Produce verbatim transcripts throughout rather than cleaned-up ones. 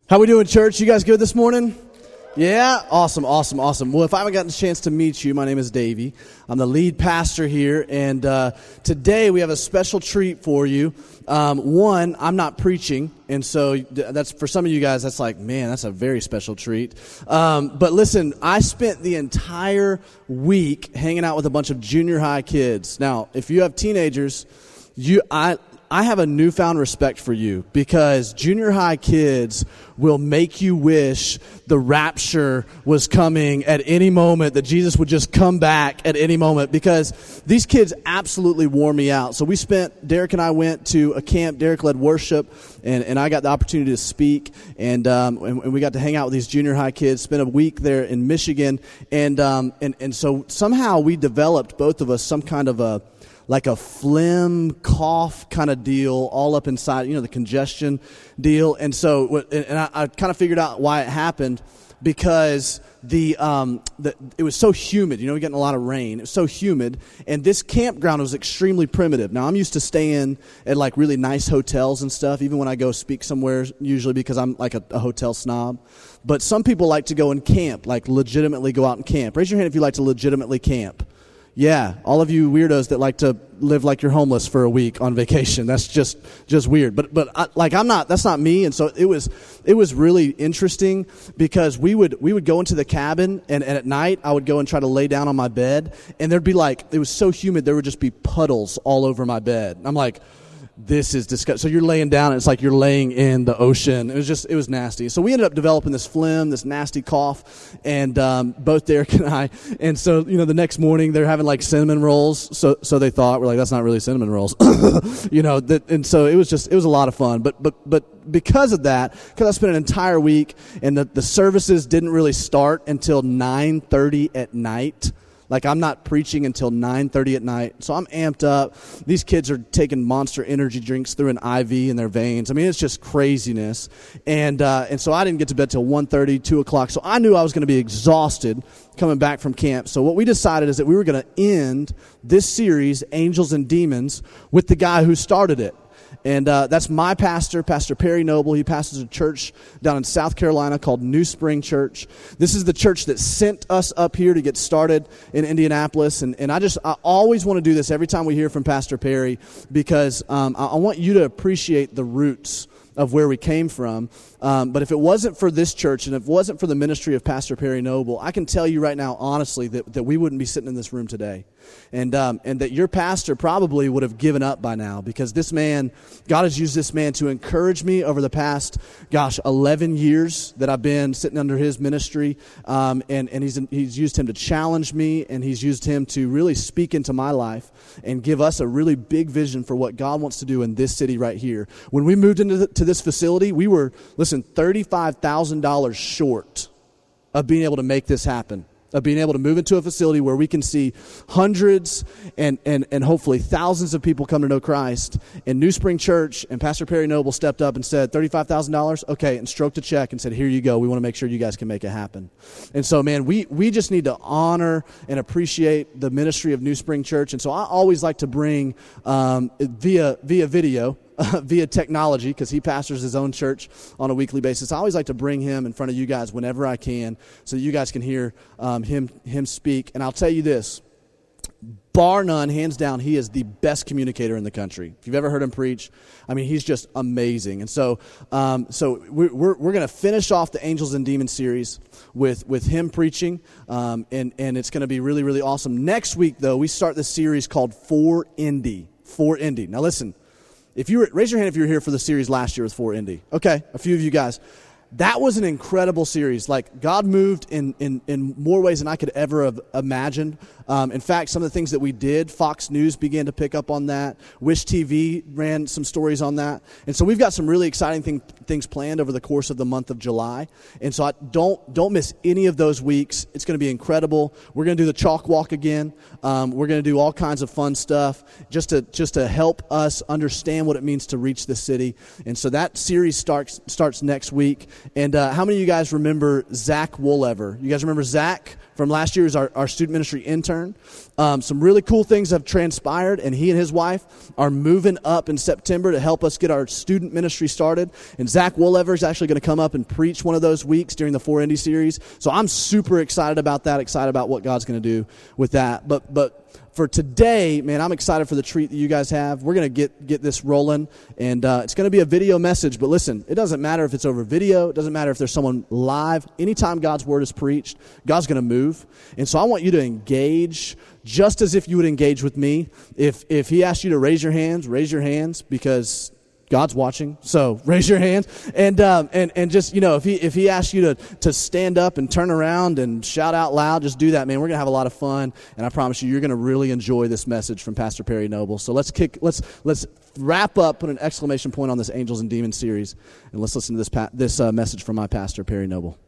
How we doing, church? You guys good this morning? Yeah? Awesome, awesome, awesome. Well, if I haven't gotten a chance to meet you, my name is Davey. I'm the lead pastor here, and uh, today we have a special treat for you. Um, one, I'm not preaching, and so that's for some of you guys, that's like, man, that's a very special treat. Um, but listen, I spent the entire week hanging out with a bunch of junior high kids. Now, if you have teenagers, you I... I have a newfound respect for you because junior high kids will make you wish the rapture was coming at any moment, that Jesus would just come back at any moment, because these kids absolutely wore me out. So we spent, Derek and I went to a camp. Derek led worship, and, and I got the opportunity to speak, and, um, and and we got to hang out with these junior high kids, spent a week there in Michigan, and um, and, and so somehow we developed, both of us, some kind of a like a phlegm, cough kind of deal all up inside, you know, the congestion deal. And so, and I, I kind of figured out why it happened, because the, um, the it was so humid. You know, we're getting a lot of rain. It was so humid, and this campground was extremely primitive. Now, I'm used to staying at like really nice hotels and stuff, even when I go speak somewhere, usually because I'm like a, a hotel snob. But some people like to go and camp, like legitimately go out and camp. Raise your hand if you like to legitimately camp. Yeah, all of you weirdos that like to live like you're homeless for a week on vacation. That's just just weird. But but I, like I'm not. That's not me. And so it was it was really interesting, because we would we would go into the cabin, and, and at night I would go and try to lay down on my bed, and there'd be like, it was so humid, there would just be puddles all over my bed. I'm like, this is disgusting. So you're laying down, and it's like you're laying in the ocean. It was just, it was nasty. So we ended up developing this phlegm, this nasty cough, and um, both Derek and I. And so, you know, the next morning they're having like cinnamon rolls. So so they thought, we're like, that's not really cinnamon rolls, you know. That, and so it was just, it was a lot of fun. But but but because of that, because I spent an entire week, and the, the services didn't really start until nine thirty at night. Like, I'm not preaching until nine thirty at night, so I'm amped up. These kids are taking Monster energy drinks through an I V in their veins. I mean, it's just craziness. And uh, and so I didn't get to bed till one thirty, two o'clock, so I knew I was going to be exhausted coming back from camp. So what we decided is that we were going to end this series, Angels and Demons, with the guy who started it. And uh, that's my pastor, Pastor Perry Noble. He pastors a church down in South Carolina called New Spring Church. This is the church that sent us up here to get started in Indianapolis. And, and I just, I always want to do this every time we hear from Pastor Perry, because um, I, I want you to appreciate the roots of where we came from. Um, but if it wasn't for this church, and if it wasn't for the ministry of Pastor Perry Noble, I can tell you right now, honestly, that, that we wouldn't be sitting in this room today. And um, and that your pastor probably would have given up by now, because this man, God has used this man to encourage me over the past, gosh, eleven years that I've been sitting under his ministry. Um, and, and he's he's used him to challenge me, and he's used him to really speak into my life and give us a really big vision for what God wants to do in this city right here. When we moved into the, to this facility, we were, listen, thirty-five thousand dollars short of being able to make this happen, of being able to move into a facility where we can see hundreds and, and, and hopefully thousands of people come to know Christ. And New Spring Church and Pastor Perry Noble stepped up and said, thirty-five thousand dollars? Okay, and stroked a check and said, here you go. We want to make sure you guys can make it happen. And so, man, we, we just need to honor and appreciate the ministry of New Spring Church. And so I always like to bring um, via via video, Uh, via technology, because he pastors his own church on a weekly basis. I always like to bring him in front of you guys whenever I can, so that you guys can hear um, him him speak. And I'll tell you this, bar none, hands down, he is the best communicator in the country. If you've ever heard him preach, I mean, he's just amazing. And so, um, so we're we're, we're going to finish off the Angels and Demons series with with him preaching, um, and and it's going to be really really awesome. Next week, though, we start this series called For Indy. For Indy. Now, listen. If you were, raise your hand if you were here for the series last year with For Indy. Okay, a few of you guys. That was an incredible series. Like, God moved in, in, in more ways than I could ever have imagined. Um, in fact, some of the things that we did, Fox News began to pick up on that. Wish T V ran some stories on that. And so we've got some really exciting thing, things planned over the course of the month of July. And so I don't don't miss any of those weeks. It's going to be incredible. We're going to do the chalk walk again. Um, we're going to do all kinds of fun stuff just to just to help us understand what it means to reach the city. And so that series starts starts next week. And uh, how many of you guys remember Zach Woolever? You guys remember Zach from last year? He was our, our student ministry intern. Um, some really cool things have transpired, and he and his wife are moving up in September to help us get our student ministry started. And Zach Woolever is actually going to come up and preach one of those weeks during the four Indy series. So I'm super excited about that, excited about what God's going to do with that. But but for today, man, I'm excited for the treat that you guys have. We're going to get get this rolling, and uh, it's going to be a video message. But listen, it doesn't matter if it's over video. It doesn't matter if there's someone live. Anytime God's word is preached, God's going to move. And so I want you to engage just as if you would engage with me. If if he asked you to raise your hands, raise your hands, because God's watching, so raise your hands. And um, and and just, you know, if he if he asks you to to stand up and turn around and shout out loud, just do that, man. We're gonna have a lot of fun, and I promise you, you're gonna really enjoy this message from Pastor Perry Noble. So let's kick, let's let's wrap up, put an exclamation point on this Angels and Demons series, and let's listen to this pa- this uh, message from my pastor, Perry Noble.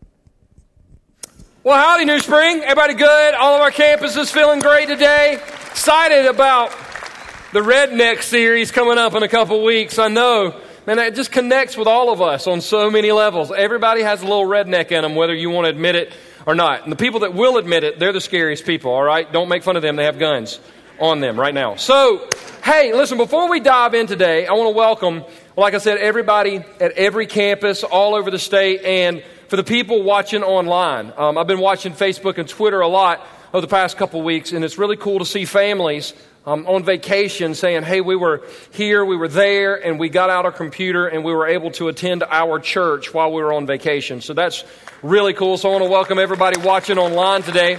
Well, howdy, New Spring. Everybody good? All of our campuses feeling great today? Excited about the Redneck series coming up in a couple weeks. I know, man, it just connects with all of us on so many levels. Everybody has a little redneck in them, whether you want to admit it or not. And the people that will admit it, they're the scariest people, all right? Don't make fun of them. They have guns on them right now. So, hey, listen, before we dive in today, I want to welcome, like I said, everybody at every campus all over the state, and for the people watching online. Um, I've been watching Facebook and Twitter a lot over the past couple weeks, and it's really cool to see families Um, on vacation saying, hey, we were here, we were there, and we got out our computer and we were able to attend our church while we were on vacation. So that's really cool. So I want to welcome everybody watching online today.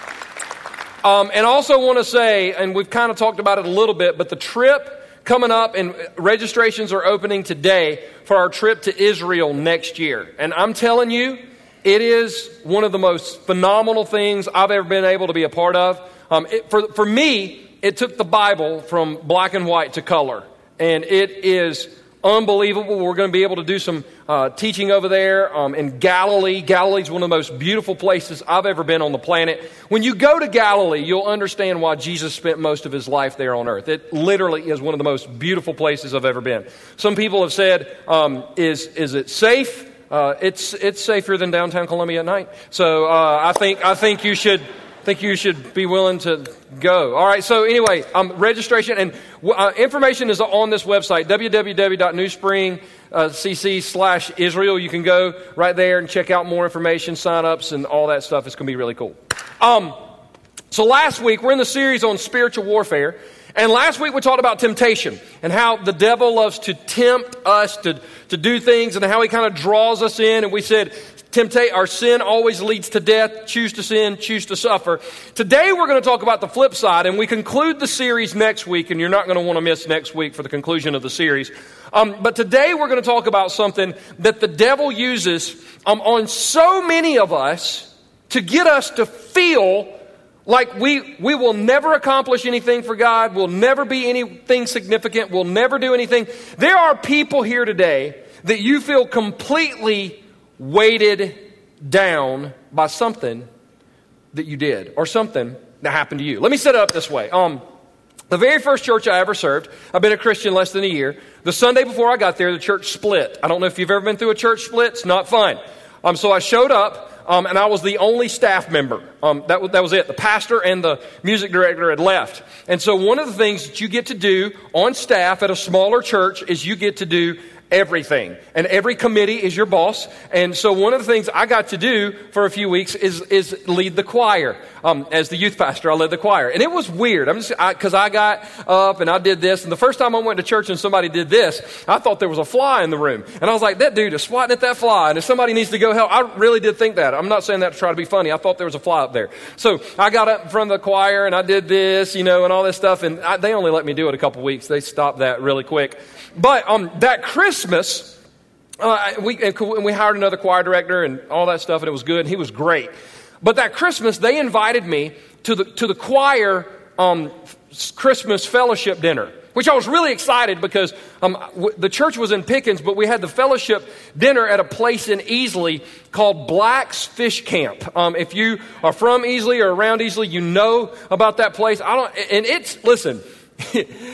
Um, and also want to say, and we've kind of talked about it a little bit, but the trip coming up, and registrations are opening today for our trip to Israel next year. And I'm telling you, it is one of the most phenomenal things I've ever been able to be a part of. Um, it, for, for me, it took the Bible from black and white to color, and it is unbelievable. We're going to be able to do some uh, teaching over there um, in Galilee. Galilee is one of the most beautiful places I've ever been on the planet. When you go to Galilee, you'll understand why Jesus spent most of his life there on earth. It literally is one of the most beautiful places I've ever been. Some people have said, um, is, is it safe? Uh, it's, it's safer than downtown Columbia at night. So uh, I think I think you should... think you should be willing to go. All right, so anyway, um, registration and uh, information is on this website, w w w dot new spring c c slash Israel. You can go right there and check out more information, sign-ups, and all that stuff. It's going to be really cool. Um, so last week, we're in the series on spiritual warfare, and last week we talked about temptation and how the devil loves to tempt us to, to do things and how he kind of draws us in, and we said, Temptate, our sin always leads to death. Choose to sin, choose to suffer. Today we're going to talk about the flip side, and we conclude the series next week, and you're not going to want to miss next week for the conclusion of the series. Um, but today we're going to talk about something that the devil uses um, on so many of us to get us to feel like we, we will never accomplish anything for God, we'll never be anything significant, we'll never do anything. There are people here today that you feel completely weighted down by something that you did or something that happened to you. Let me set it up this way. Um, the very first church I ever served, I've been a Christian less than a year. The Sunday before I got there, the church split. I don't know if you've ever been through a church split. It's not fun. Um, so I showed up, um, and I was the only staff member. Um, that, that was it. The pastor and the music director had left. And so one of the things that you get to do on staff at a smaller church is you get to do everything. And every committee is your boss. And so one of the things I got to do for a few weeks is is lead the choir. Um, as the youth pastor, I led the choir. And it was weird. I'm just because I, I got up and I did this. And the first time I went to church and somebody did this, I thought there was a fly in the room. And I was like, that dude is swatting at that fly. And if somebody needs to go help, I really did think that. I'm not saying that to try to be funny. I thought there was a fly up there. So I got up in front of the choir and I did this, you know, and all this stuff. And I, they only let me do it a couple weeks. They stopped that really quick. But um, that Christmas, uh, we and we hired another choir director and all that stuff, and it was good. And he was great. But that Christmas, they invited me to the to the choir um, Christmas fellowship dinner, which I was really excited because um, w- the church was in Pickens, but we had the fellowship dinner at a place in Easley called Black's Fish Camp. Um, if you are from Easley or around Easley, you know about that place. I don't, and it's listen.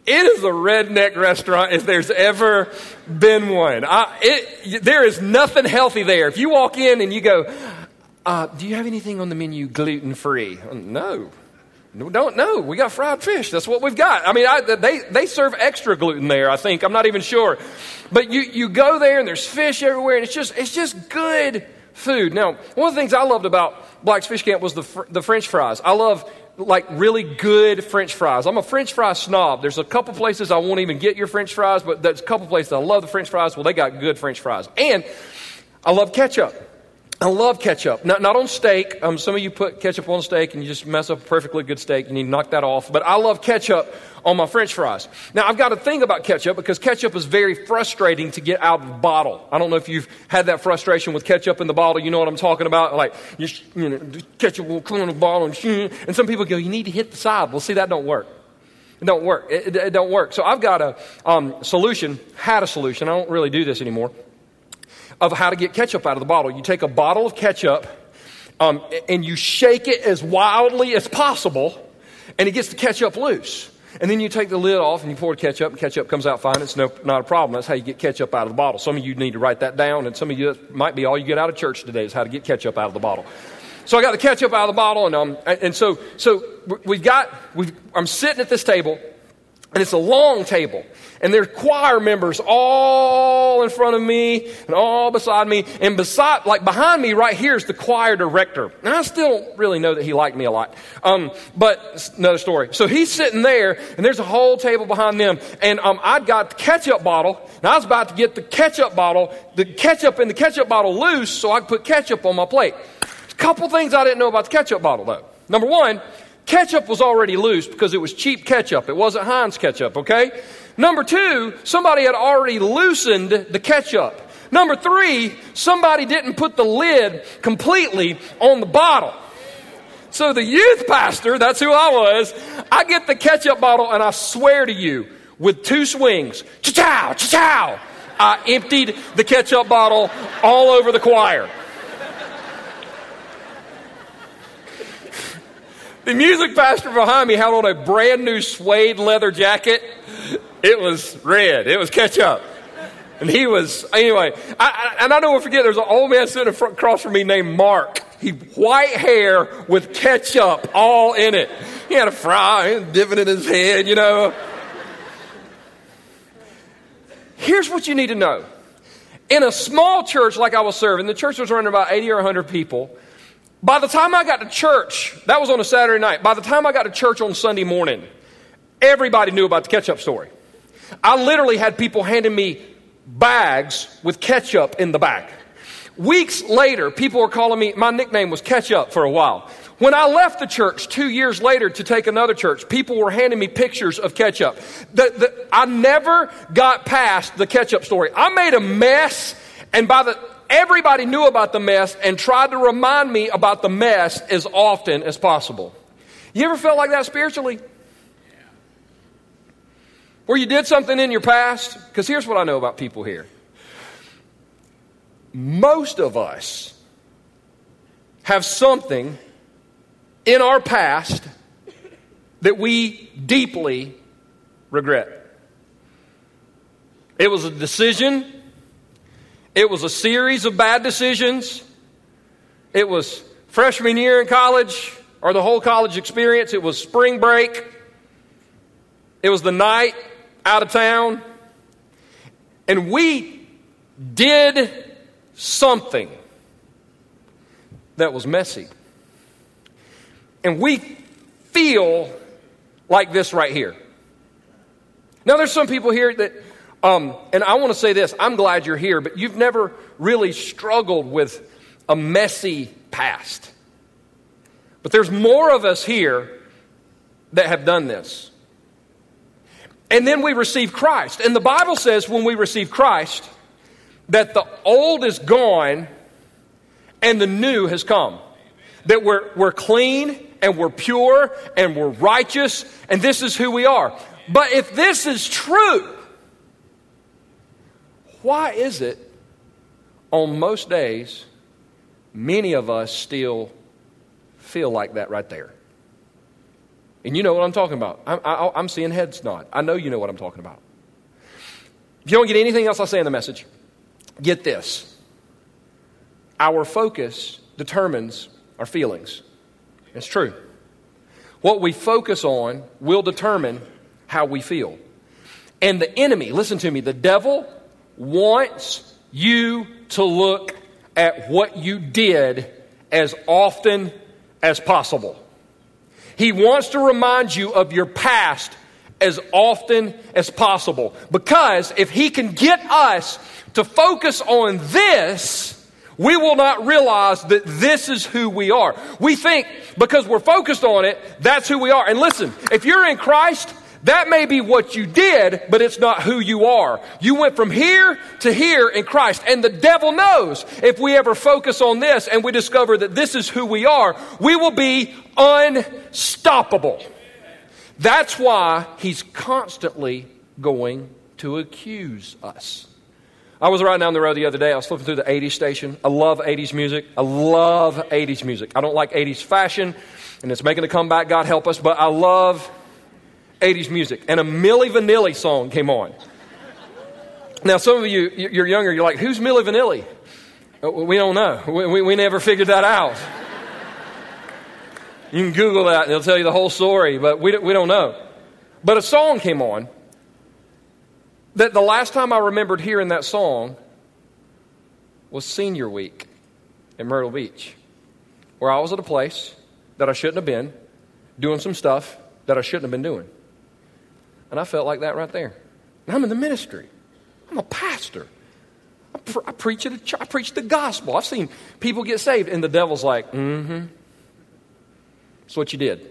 It is a redneck restaurant if there's ever been one. I, it, there is nothing healthy there. If you walk in and you go, uh, do you have anything on the menu gluten-free? No. No, don't know. We got fried fish. That's what we've got. I mean, I, they, they serve extra gluten there, I think. I'm not even sure. But you, you go there and there's fish everywhere, and it's just it's just good food. Now, one of the things I loved about Black's Fish Camp was the fr- the French fries. I love like really good French fries. I'm a French fry snob. There's a couple places I won't even get your French fries, but there's a couple places I love the French fries. Well, they got good French fries. And I love ketchup. I love ketchup. Not, not on steak. Um, some of you put ketchup on steak and you just mess up a perfectly good steak. You need to knock that off. But I love ketchup on my French fries. Now, I've got a thing about ketchup because ketchup is very frustrating to get out of the bottle. I don't know if you've had that frustration with ketchup in the bottle. You know what I'm talking about? Like, you, you know, ketchup will come in the bottle and, and some people go, you need to hit the side. Well, see, that don't work. It don't work. It, it, it don't work. So I've got a um, solution, had a solution. I don't really do this anymore, of how to get ketchup out of the bottle. You take a bottle of ketchup um, and you shake it as wildly as possible, and it gets the ketchup loose. And then you take the lid off and you pour the ketchup, and ketchup comes out fine. It's no, not a problem. That's how you get ketchup out of the bottle. Some of you need to write that down, and some of you, that might be all you get out of church today is how to get ketchup out of the bottle. So I got the ketchup out of the bottle, and um, and so so we've got we've, I'm sitting at this table, and it's a long table, and there's choir members all in front of me and all beside me, and beside, like behind me right here is the choir director. And I still don't really know that he liked me a lot, um, but it's another story. So he's sitting there, and there's a whole table behind them, and um, I'd got the ketchup bottle, and I was about to get the ketchup bottle, the ketchup in the ketchup bottle loose, so I could put ketchup on my plate. A couple things I didn't know about the ketchup bottle, though. Number one, ketchup was already loose because it was cheap ketchup. It wasn't Heinz ketchup, okay? Number two, somebody had already loosened the ketchup. Number three, somebody didn't put the lid completely on the bottle. So the youth pastor, that's who I was, I get the ketchup bottle, and I swear to you, with two swings, cha-chow, cha-chow, I emptied the ketchup bottle all over the choir. The music pastor behind me had on a brand new suede leather jacket. It was red. It was ketchup. And he was, anyway, I, I, and I don't forget, there's an old man sitting front, across from me named Mark. He white hair with ketchup all in it. He had a fry, dipping in his head, you know. Here's what you need to know. In a small church like I was serving, the church was running about eighty or one hundred people. By the time I got to church, that was on a Saturday night. By the time I got to church on Sunday morning, everybody knew about the ketchup story. I literally had people handing me bags with ketchup in the back. Weeks later, people were calling me, my nickname was Ketchup for a while. When I left the church two years later to take another church, people were handing me pictures of ketchup. The, the, I never got past the ketchup story. I made a mess, and by the everybody knew about the mess and tried to remind me about the mess as often as possible. You ever felt like that spiritually? Where you did something in your past? Because here's what I know about people here. Most of us have something in our past that we deeply regret. It was a decision. It was a series of bad decisions. It was freshman year in college, or the whole college experience. It was spring break. It was the night out of town. And we did something that was messy. And we feel like this right here. Now, there's some people here that Um, and I want to say this, I'm glad you're here, but you've never really struggled with a messy past. But there's more of us here that have done this. And then we receive Christ. And the Bible says when we receive Christ, that the old is gone and the new has come. That we're, we're clean and we're pure and we're righteous, and this is who we are. But if this is true, why is it on most days many of us still feel like that right there? And you know what I'm talking about. I'm, I, I'm seeing heads nod. I know you know what I'm talking about. If you don't get anything else I say in the message, get this. Our focus determines our feelings. It's true. What we focus on will determine how we feel. And the enemy, listen to me, the devil wants you to look at what you did as often as possible. He wants to remind you of your past as often as possible. Because if he can get us to focus on this, we will not realize that this is who we are. We think because we're focused on it, that's who we are. And listen, if you're in Christ, that may be what you did, but it's not who you are. You went from here to here in Christ. And the devil knows if we ever focus on this and we discover that this is who we are, we will be unstoppable. That's why he's constantly going to accuse us. I was riding down the road the other day. I was flipping through the eighties station. I love eighties music. I love eighties music. I don't like eighties fashion, and it's making a comeback, God help us, but I love eighties music. And a Milli Vanilli song came on. Now, some of you, you're younger, you're like, who's Milli Vanilli? We don't know. We, we, we never figured that out. You can Google that and it'll tell you the whole story, but we, we don't know. But a song came on that the last time I remembered hearing that song was senior week in Myrtle Beach, where I was at a place that I shouldn't have been, doing some stuff that I shouldn't have been doing. And I felt like that right there. And I'm in the ministry. I'm a pastor. I, pre- I, preach, at a, I preach the gospel. I've seen people get saved, and the devil's like, mm-hmm. That's what you did.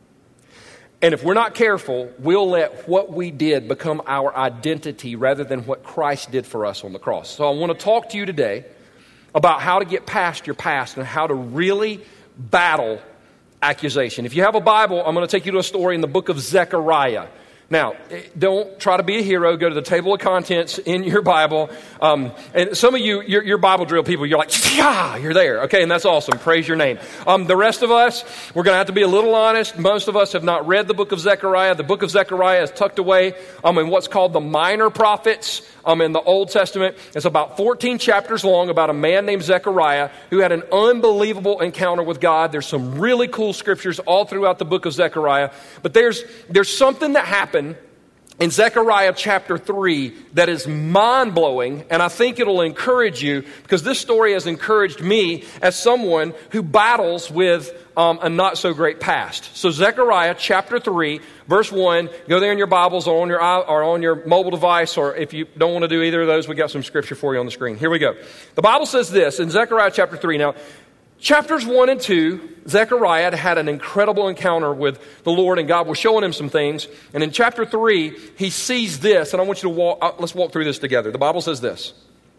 And if we're not careful, we'll let what we did become our identity rather than what Christ did for us on the cross. So I want to talk to you today about how to get past your past and how to really battle accusation. If you have a Bible, I'm going to take you to a story in the book of Zechariah. Now, don't try to be a hero. Go to the table of contents in your Bible. Um, and some of you, your, your Bible drill people, you're like, yeah, you're there. Okay, and that's awesome. Praise your name. Um, the rest of us, we're going to have to be a little honest. Most of us have not read the book of Zechariah. The book of Zechariah is tucked away um, in what's called the minor prophets um, in the Old Testament. It's about fourteen chapters long about a man named Zechariah who had an unbelievable encounter with God. There's some really cool scriptures all throughout the book of Zechariah. But there's there's something that happened in Zechariah chapter three that is mind-blowing, and I think it'll encourage you because this story has encouraged me as someone who battles with um, a not-so-great past. So Zechariah chapter three, verse one, go there in your Bibles or on your, or on your mobile device, or if you don't want to do either of those, we got some scripture for you on the screen. Here we go. The Bible says this in Zechariah chapter three. Now, chapters one and two, Zechariah had an incredible encounter with the Lord, and God was showing him some things. And in chapter three, he sees this, and I want you to walk, uh, let's walk through this together. The Bible says this.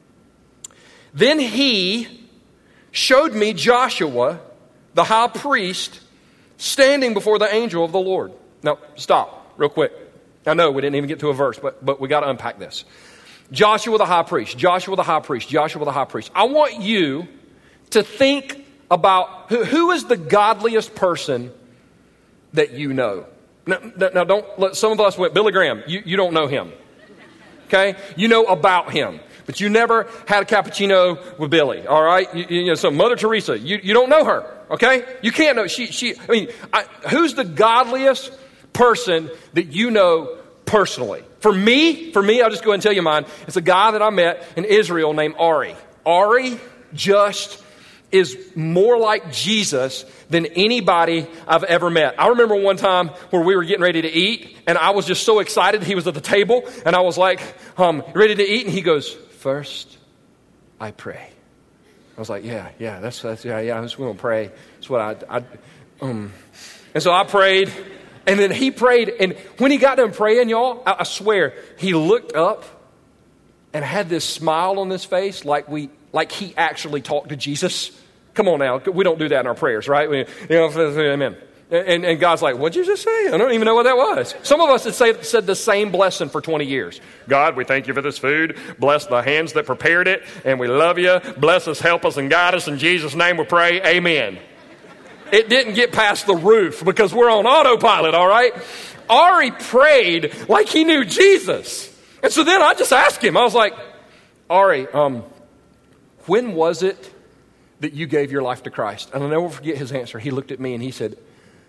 Then he showed me Joshua, the high priest, standing before the angel of the Lord. Now, stop real quick. I know we didn't even get to a verse, but, but we got to unpack this. Joshua the high priest, Joshua the high priest, Joshua the high priest. I want you to think about who, who is the godliest person that you know. Now, now don't let some of us went, Billy Graham, you, you don't know him. Okay? You know about him. But you never had a cappuccino with Billy, all right? You, you know, so Mother Teresa, you, you don't know her, okay? You can't know. She, she. I mean, I, who's the godliest person that you know personally? For me, for me, I'll just go ahead and tell you mine. It's a guy that I met in Israel named Ari. Ari just is more like Jesus than anybody I've ever met. I remember one time where we were getting ready to eat, and I was just so excited. He was at the table, and I was like, um, ready to eat, and he goes, first, I pray. I was like, yeah, yeah, that's, that's yeah, yeah, I'm just going to pray. That's what I, I, um, and so I prayed, and then he prayed, and when he got done praying, y'all, I, I swear, he looked up and had this smile on his face like we, like he actually talked to Jesus. Come on now, we don't do that in our prayers, right? We, you know, amen. And, and God's like, what'd you just say? I don't even know what that was. Some of us have say, said the same blessing for twenty years. God, we thank you for this food. Bless the hands that prepared it. And we love you. Bless us, help us, and guide us. In Jesus' name we pray. Amen. it didn't get past the roof because we're on autopilot, all right? Ari prayed like he knew Jesus. And so then I just asked him, I was like, Ari, um, when was it that you gave your life to Christ? And I'll never forget his answer. He looked at me and he said,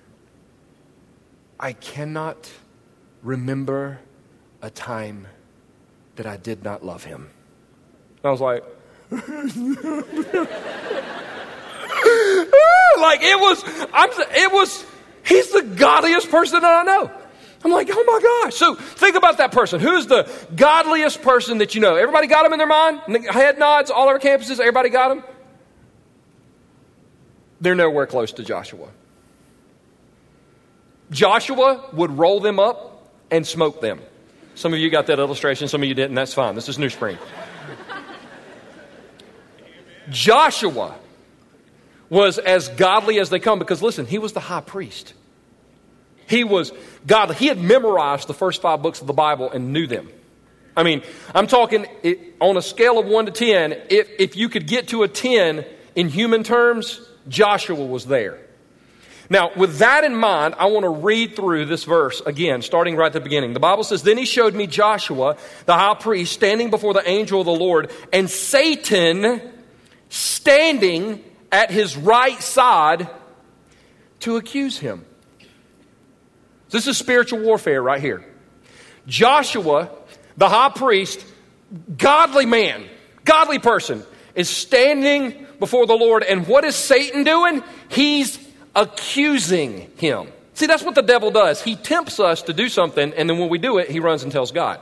I cannot remember a time that I did not love him. And I was like, like it was, I'm, it was, he's the godliest person that I know. I'm like, oh my gosh. So think about that person. Who's the godliest person that you know? Everybody got him in their mind? Head nods, all over campuses, everybody got him? They're nowhere close to Joshua. Joshua would roll them up and smoke them. Some of you got that illustration, some of you didn't. That's fine. This is New Spring. Joshua was as godly as they come because, listen, he was the high priest. He was godly. He had memorized the first five books of the Bible and knew them. I mean, I'm talking it, on a scale of one to ten, if, if you could get to a ten in human terms, Joshua was there. Now, with that in mind, I want to read through this verse again, starting right at the beginning. The Bible says, then he showed me Joshua, the high priest, standing before the angel of the Lord, and Satan standing at his right side to accuse him. This is spiritual warfare right here. Joshua, the high priest, godly man, godly person, is standing before the Lord. And what is Satan doing? He's accusing him. See, that's what the devil does. He tempts us to do something, and then when we do it, he runs and tells God.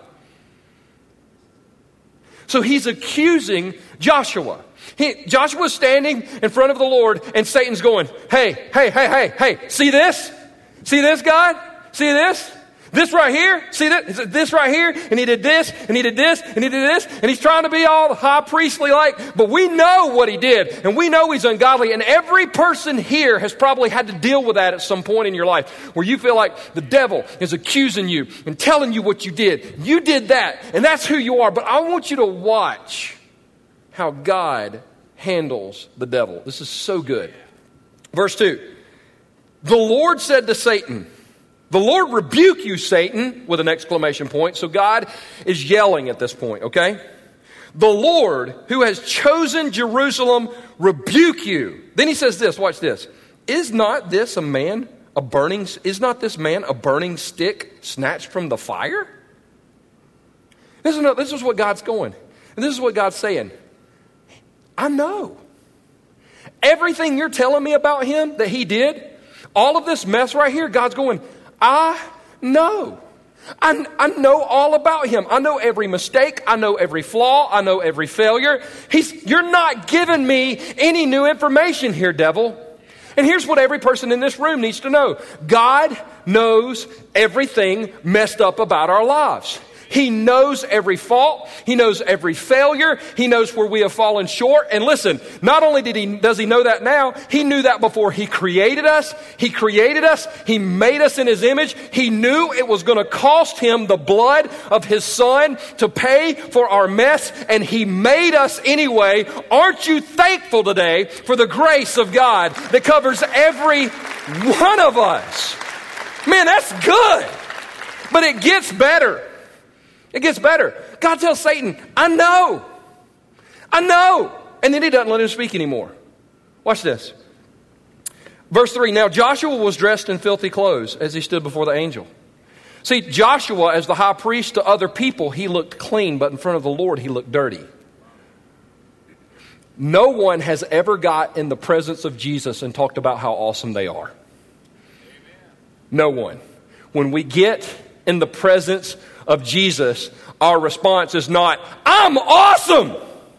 So he's accusing Joshua. He, Joshua's standing in front of the Lord, and Satan's going, hey, hey, hey, hey, hey, see this? See this, God? See this? This right here? See that? This right here? And he did this, and he did this, and he did this, and he's trying to be all high priestly like, but we know what he did, and we know he's ungodly, and every person here has probably had to deal with that at some point in your life, where you feel like the devil is accusing you and telling you what you did. You did that, and that's who you are, but I want you to watch how God handles the devil. This is so good. Verse two, the Lord said to Satan, the Lord rebuke you, Satan, with an exclamation point. So God is yelling at this point, okay? The Lord, who has chosen Jerusalem, rebuke you. Then he says this, watch this. Is not this a man, a burning, is not this man a burning stick snatched from the fire? This is, this is what God's going. And this is what God's saying. I know. Everything you're telling me about him that he did, all of this mess right here, God's going, I know. I, I know all about him. I know every mistake. I know every flaw. I know every failure. He's, you're not giving me any new information here, devil. And here's what every person in this room needs to know. God knows everything messed up about our lives. He knows every fault. He knows every failure. He knows where we have fallen short. And listen, not only did he, does he know that now, he knew that before he created us. He created us. He made us in his image. He knew it was going to cost him the blood of his son to pay for our mess. And he made us anyway. Aren't you thankful today for the grace of God that covers every one of us? Man, that's good. But it gets better. It gets better. God tells Satan, I know. I know. And then he doesn't let him speak anymore. Watch this. Verse three, now Joshua was dressed in filthy clothes as he stood before the angel. See, Joshua, as the high priest to other people, he looked clean, but in front of the Lord, he looked dirty. No one has ever got in the presence of Jesus and talked about how awesome they are. No one. When we get in the presence of Jesus, our response is not, I'm awesome.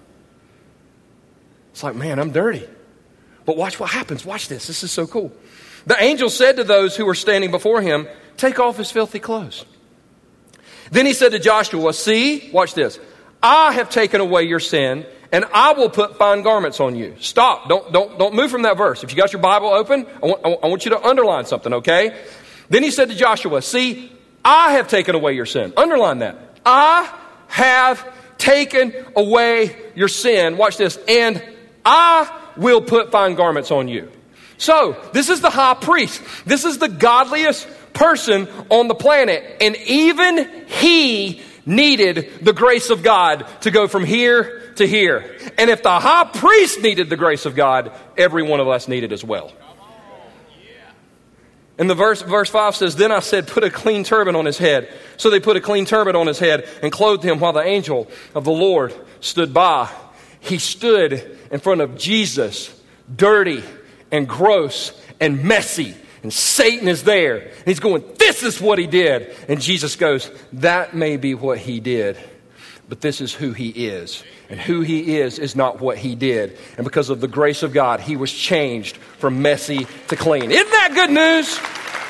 It's like, man, I'm dirty. But watch what happens. Watch this. This is so cool. The angel said to those who were standing before him, take off his filthy clothes. Then he said to Joshua, see, watch this. I have taken away your sin, and I will put fine garments on you. Stop. Don't, don't, don't move from that verse. If you got your Bible open, I want, I want you to underline something, okay? Then he said to Joshua, see, I have taken away your sin. Underline that. I have taken away your sin. Watch this. And I will put fine garments on you. So, this is the high priest. This is the godliest person on the planet. And even he needed the grace of God to go from here to here. And if the high priest needed the grace of God, every one of us needed as well. And the verse, verse five says, then I said, put a clean turban on his head. So they put a clean turban on his head and clothed him while the angel of the Lord stood by. He stood in front of Jesus, dirty and gross and messy. And Satan is there. And he's going, this is what he did. And Jesus goes, that may be what he did, but this is who he is. And who he is is not what he did. And because of the grace of God, he was changed from messy to clean. Isn't that good news?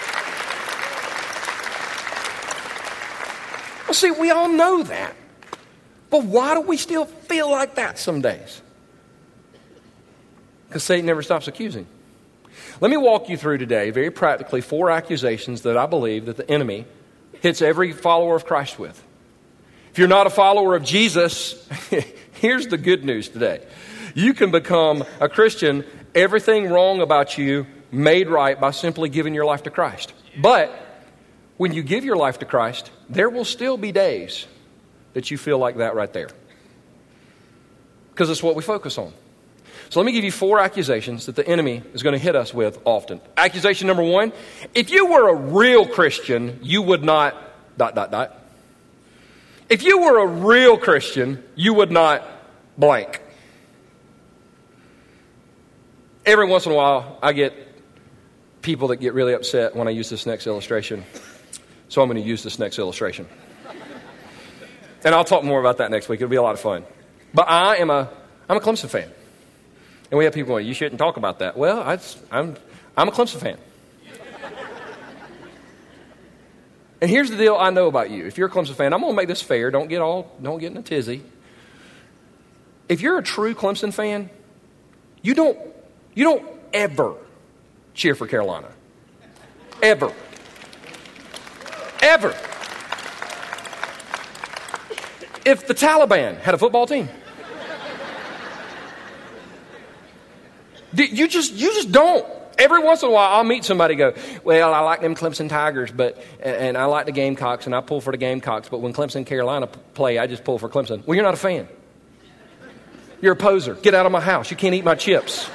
Well, see, we all know that. But why do we still feel like that some days? Because Satan never stops accusing. Let me walk you through today, very practically, four accusations that I believe that the enemy hits every follower of Christ with. If you're not a follower of Jesus, here's the good news today. You can become a Christian, everything wrong about you made right by simply giving your life to Christ. But when you give your life to Christ, there will still be days that you feel like that right there. Because it's what we focus on. So let me give you four accusations that the enemy is going to hit us with often. Accusation number one, if you were a real Christian, you would not, dot, dot, dot. If you were a real Christian, you would not blank. Every once in a while, I get people that get really upset when I use this next illustration. So I'm going to use this next illustration. And I'll talk more about that next week. It'll be a lot of fun. But I am a, I'm a Clemson fan. And we have people going, you shouldn't talk about that. Well, I, I'm, I'm a Clemson fan. And here's the deal I know about you. If you're a Clemson fan, I'm going to make this fair. Don't get all, don't get in a tizzy. If you're a true Clemson fan, you don't, you don't ever cheer for Carolina. Ever. Ever. If the Taliban had a football team, you just you just don't. Every once in a while, I'll meet somebody and go, well, I like them Clemson Tigers, but and I like the Gamecocks, and I pull for the Gamecocks, but when Clemson and Carolina play, I just pull for Clemson. Well, you're not a fan. You're a poser. Get out of my house. You can't eat my chips.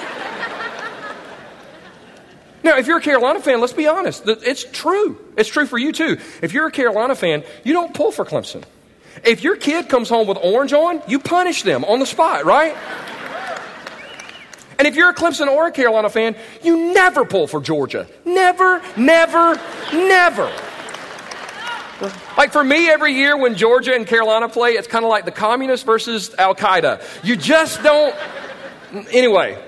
Now, if you're a Carolina fan, let's be honest. It's true. It's true for you, too. If you're a Carolina fan, you don't pull for Clemson. If your kid comes home with orange on, you punish them on the spot, right? And if you're a Clemson or a Carolina fan, you never pull for Georgia. Never, never, never. Like for me, every year when Georgia and Carolina play, it's kind of like the communists versus Al-Qaeda. You just don't... Anyway.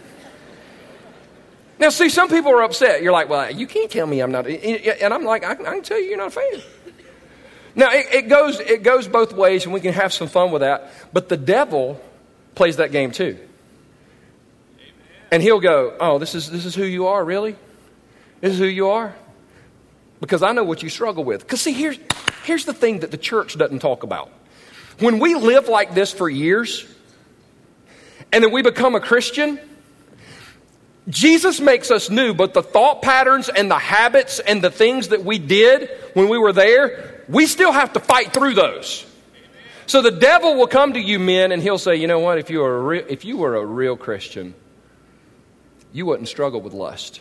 Now, see, some people are upset. You're like, well, you can't tell me I'm not... And I'm like, I can tell you you're not a fan. Now, it, it goes it goes both ways, and we can have some fun with that. But the devil plays that game too. And he'll go, oh, this is this is who you are, really? This is who you are? Because I know what you struggle with. Because see, here's, here's the thing that the church doesn't talk about. When we live like this for years, and then we become a Christian, Jesus makes us new, but the thought patterns and the habits and the things that we did when we were there, we still have to fight through those. So the devil will come to you men and he'll say, you know what, if you were a real, if you were a real Christian, you wouldn't struggle with lust.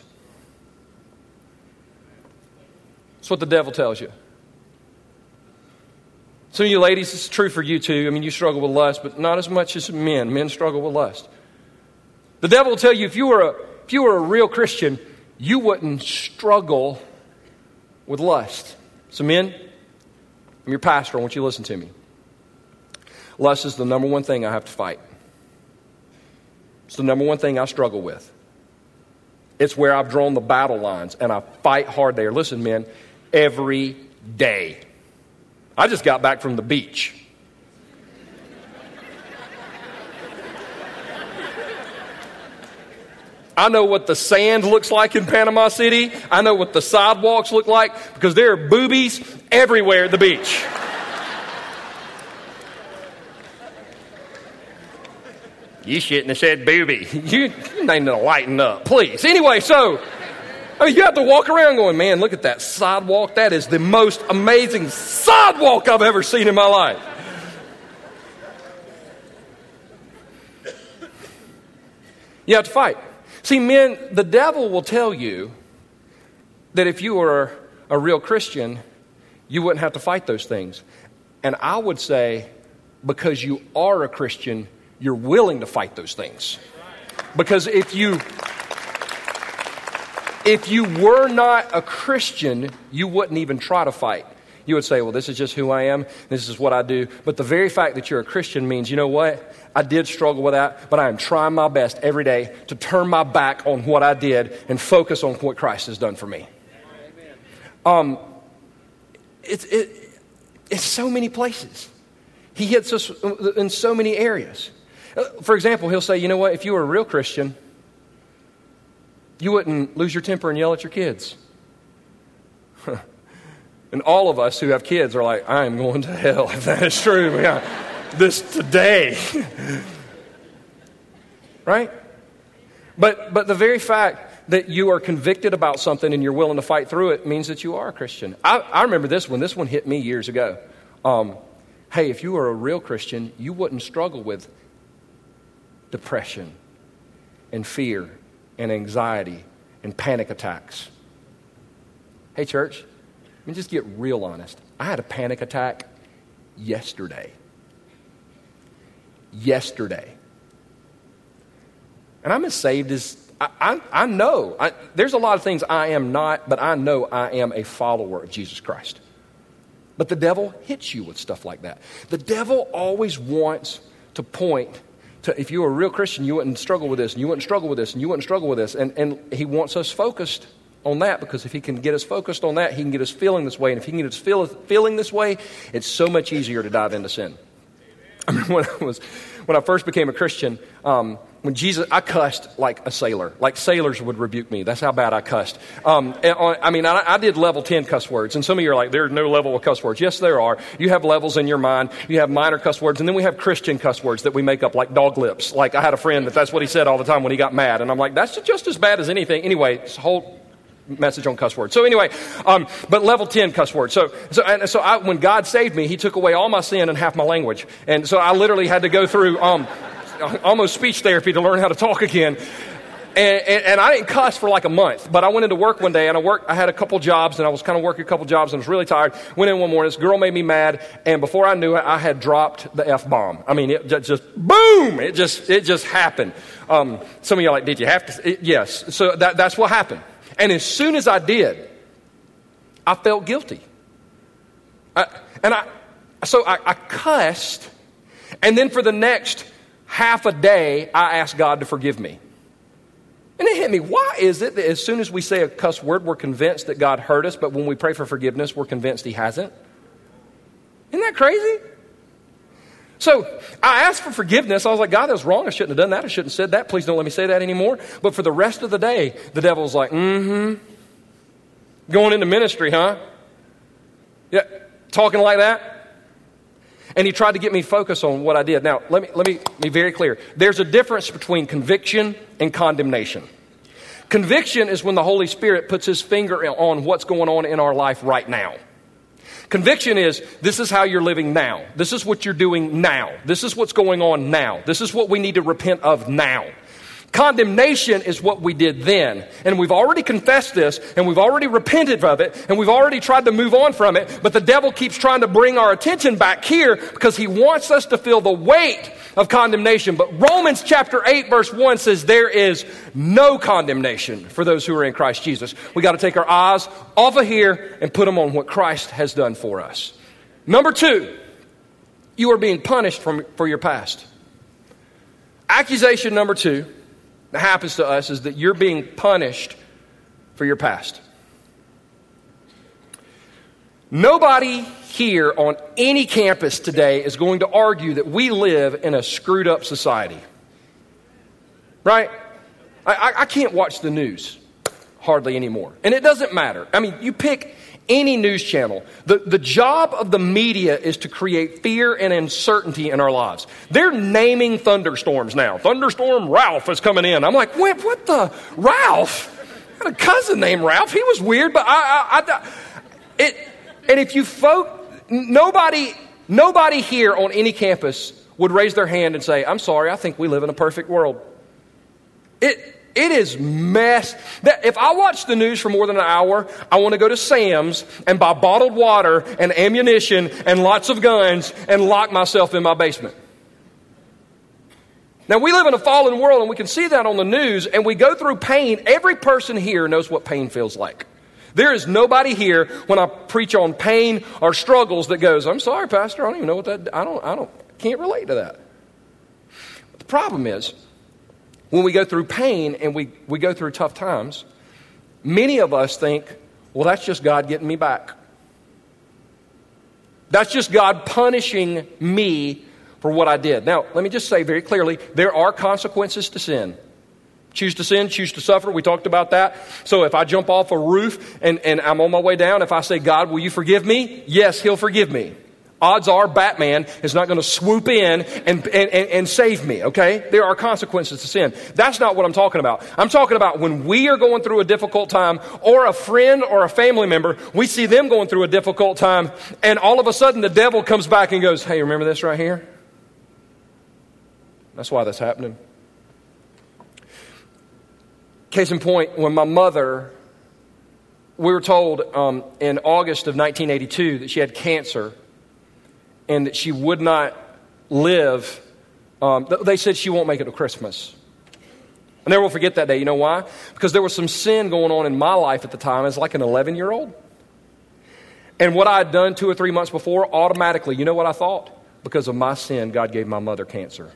That's what the devil tells you. Some of you ladies, it's true for you too. I mean, you struggle with lust, but not as much as men. Men struggle with lust. The devil will tell you if you were a, if you were a real Christian, you wouldn't struggle with lust. So men, I'm your pastor. I want you to listen to me. Lust is the number one thing I have to fight. It's the number one thing I struggle with. It's where I've drawn the battle lines, and I fight hard there. Listen, men, every day. I just got back from the beach. I know what the sand looks like in Panama City. I know what the sidewalks look like because there are boobies everywhere at the beach. You shouldn't have said booby. You, you need to lighten up, please. Anyway, so, I mean, you have to walk around going, man, look at that sidewalk. That is the most amazing sidewalk I've ever seen in my life. You have to fight. See, men, the devil will tell you that if you were a real Christian, you wouldn't have to fight those things. And I would say, because you are a Christian, you're willing to fight those things. Because if you if you were not a Christian, you wouldn't even try to fight. You would say, well, this is just who I am. This is what I do. But the very fact that you're a Christian means, you know what? I did struggle with that, but I am trying my best every day to turn my back on what I did and focus on what Christ has done for me. Um, it's it, it's so many places. He hits us in so many areas. For example, he'll say, you know what? If you were a real Christian, you wouldn't lose your temper and yell at your kids. And all of us who have kids are like, I am going to hell if that is true. Yeah. This today. Right? But but the very fact that you are convicted about something and you're willing to fight through it means that you are a Christian. I, I remember this one. This one hit me years ago. Um, hey, if you were a real Christian, you wouldn't struggle with depression and fear and anxiety and panic attacks. Hey, church, let me just get real honest. I had a panic attack yesterday. Yesterday. And I'm as saved as, I, I, I know. I, there's a lot of things I am not, but I know I am a follower of Jesus Christ. But the devil hits you with stuff like that. The devil always wants to point to, if you were a real Christian, you wouldn't struggle with this, and you wouldn't struggle with this, and you wouldn't struggle with this. And, and he wants us focused on that, because if he can get us focused on that, he can get us feeling this way. And if he can get us feel, feeling this way, it's so much easier to dive into sin. I mean, when I was, when I first became a Christian, um, when Jesus, I cussed like a sailor. Like sailors would rebuke me. That's how bad I cussed. Um, and, I mean, I, I did level ten cuss words. And some of you are like, there's no level of cuss words. Yes, there are. You have levels in your mind. You have minor cuss words. And then we have Christian cuss words that we make up, like dog lips. Like I had a friend that that's what he said all the time when he got mad. And I'm like, that's just as bad as anything. Anyway, it's a whole message on cuss words. So anyway, um, but level ten cuss words. So, so, and so I, when God saved me, he took away all my sin and half my language. And so I literally had to go through um, almost speech therapy to learn how to talk again. And, and, and I didn't cuss for like a month, but I went into work one day and I worked, I had a couple jobs and I was kind of working a couple jobs and I was really tired. Went in one morning, this girl made me mad. And before I knew it, I had dropped the F-bomb. I mean, it just, boom, it just, it just happened. Um, some of you are like, did you have to? It, yes. So that, that's what happened. And as soon as I did, I felt guilty. I, and I, so I, I cussed, and then for the next half a day, I asked God to forgive me. And it hit me, why is it that as soon as we say a cuss word, we're convinced that God hurt us, but when we pray for forgiveness, we're convinced he hasn't? Isn't that crazy? So I asked for forgiveness. I was like, God, that was wrong. I shouldn't have done that. I shouldn't have said that. Please don't let me say that anymore. But for the rest of the day, the devil's like, mm-hmm. Going into ministry, huh? Yeah, talking like that. And he tried to get me focused on what I did. Now, let me, let me be very clear. There's a difference between conviction and condemnation. Conviction is when the Holy Spirit puts his finger on what's going on in our life right now. Conviction is, this is how you're living now. This is what you're doing now. This is what's going on now. This is what we need to repent of now. Condemnation is what we did then. And we've already confessed this, and we've already repented of it, and we've already tried to move on from it, but the devil keeps trying to bring our attention back here because he wants us to feel the weight of condemnation. But Romans chapter eight verse one says there is no condemnation for those who are in Christ Jesus. We got to take our eyes off of here and put them on what Christ has done for us. Number two, you are being punished from, for your past. Accusation number two that happens to us is that you're being punished for your past. Nobody here on any campus today is going to argue that we live in a screwed up society. Right? I, I, I can't watch the news hardly anymore. And it doesn't matter. I mean, you pick any news channel. The, the job of the media is to create fear and uncertainty in our lives. They're naming thunderstorms now. Thunderstorm Ralph is coming in. I'm like, what, what the? Ralph? I had a cousin named Ralph. He was weird, but I, I, I it, and if you folk, nobody, nobody here on any campus would raise their hand and say, I'm sorry, I think we live in a perfect world. It, It is mess. That if I watch the news for more than an hour, I want to go to Sam's and buy bottled water and ammunition and lots of guns and lock myself in my basement. Now, we live in a fallen world, and we can see that on the news, and we go through pain. Every person here knows what pain feels like. There is nobody here when I preach on pain or struggles that goes, I'm sorry, Pastor, I don't even know what that, I don't, I don't, can't relate to that. But the problem is, when we go through pain and we, we go through tough times, many of us think, well, that's just God getting me back. That's just God punishing me for what I did. Now, let me just say very clearly, there are consequences to sin. Choose to sin, choose to suffer. We talked about that. So if I jump off a roof and, and I'm on my way down, if I say, God, will you forgive me? Yes, he'll forgive me. Odds are Batman is not going to swoop in and, and, and save me, okay? There are consequences to sin. That's not what I'm talking about. I'm talking about when we are going through a difficult time, or a friend or a family member, we see them going through a difficult time, and all of a sudden the devil comes back and goes, hey, remember this right here? That's why that's happening. Case in point, when my mother, we were told um, in August of nineteen eighty-two that she had cancer, and that she would not live. Um, they said she won't make it to Christmas. I never will forget that day. You know why? Because there was some sin going on in my life at the time as like an eleven-year-old. And what I had done two or three months before, automatically, you know what I thought? Because of my sin, God gave my mother cancer.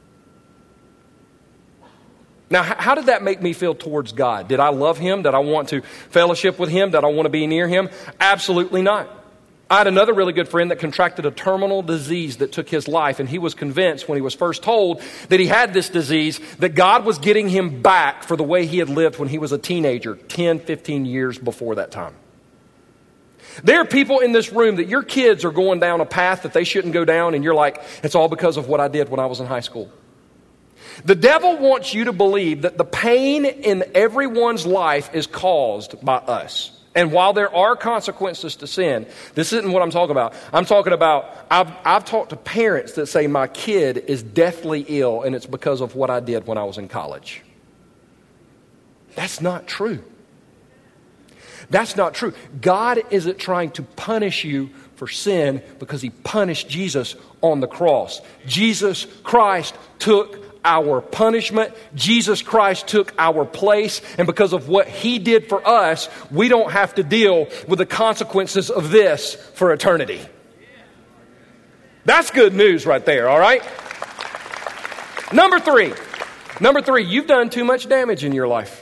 Now, how did that make me feel towards God? Did I love Him? Did I want to fellowship with Him? Did I want to be near Him? Absolutely not. I had another really good friend that contracted a terminal disease that took his life, and he was convinced when he was first told that he had this disease that God was getting him back for the way he had lived when he was a teenager ten, fifteen years before that time. There are people in this room that your kids are going down a path that they shouldn't go down, and you're like, it's all because of what I did when I was in high school. The devil wants you to believe that the pain in everyone's life is caused by us. And while there are consequences to sin, this isn't what I'm talking about. I'm talking about, I've, I've talked to parents that say my kid is deathly ill and it's because of what I did when I was in college. That's not true. That's not true. God isn't trying to punish you for sin because He punished Jesus on the cross. Jesus Christ took our punishment. Jesus Christ took our place, and because of what He did for us, we don't have to deal with the consequences of this for eternity. That's good news right there, all right? Number three. Number three, you've done too much damage in your life.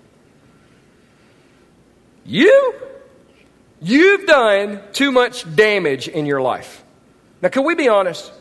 You? You've done too much damage in your life. Now, can we be honest?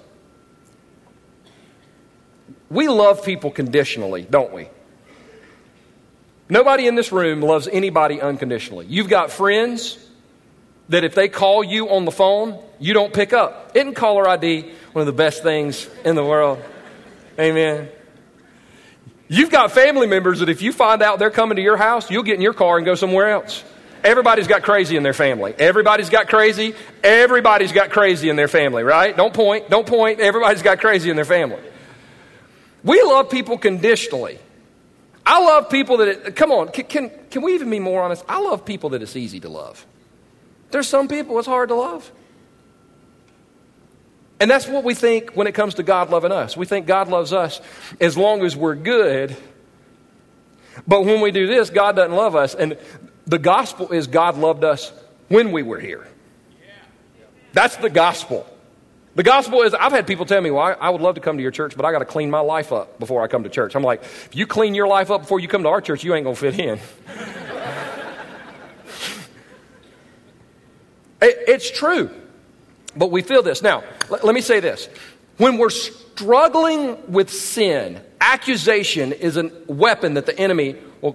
We love people conditionally, don't we? Nobody in this room loves anybody unconditionally. You've got friends that if they call you on the phone, you don't pick up. Isn't caller I D one of the best things in the world? Amen. You've got family members that if you find out they're coming to your house, you'll get in your car and go somewhere else. Everybody's got crazy in their family. Everybody's got crazy. Everybody's got crazy in their family, right? Don't point. Don't point. Everybody's got crazy in their family. We love people conditionally. I love people that, it, come on, can, can can we even be more honest? I love people that it's easy to love. There's some people it's hard to love. And that's what we think when it comes to God loving us. We think God loves us as long as we're good. But when we do this, God doesn't love us. And the gospel is God loved us when we were here. That's the gospel. The gospel is, I've had people tell me, well, I, I would love to come to your church, but I got to clean my life up before I come to church. I'm like, if you clean your life up before you come to our church, you ain't going to fit in. it, it's true, but we feel this. Now, l- let me say this. When we're struggling with sin, accusation is a weapon that the enemy will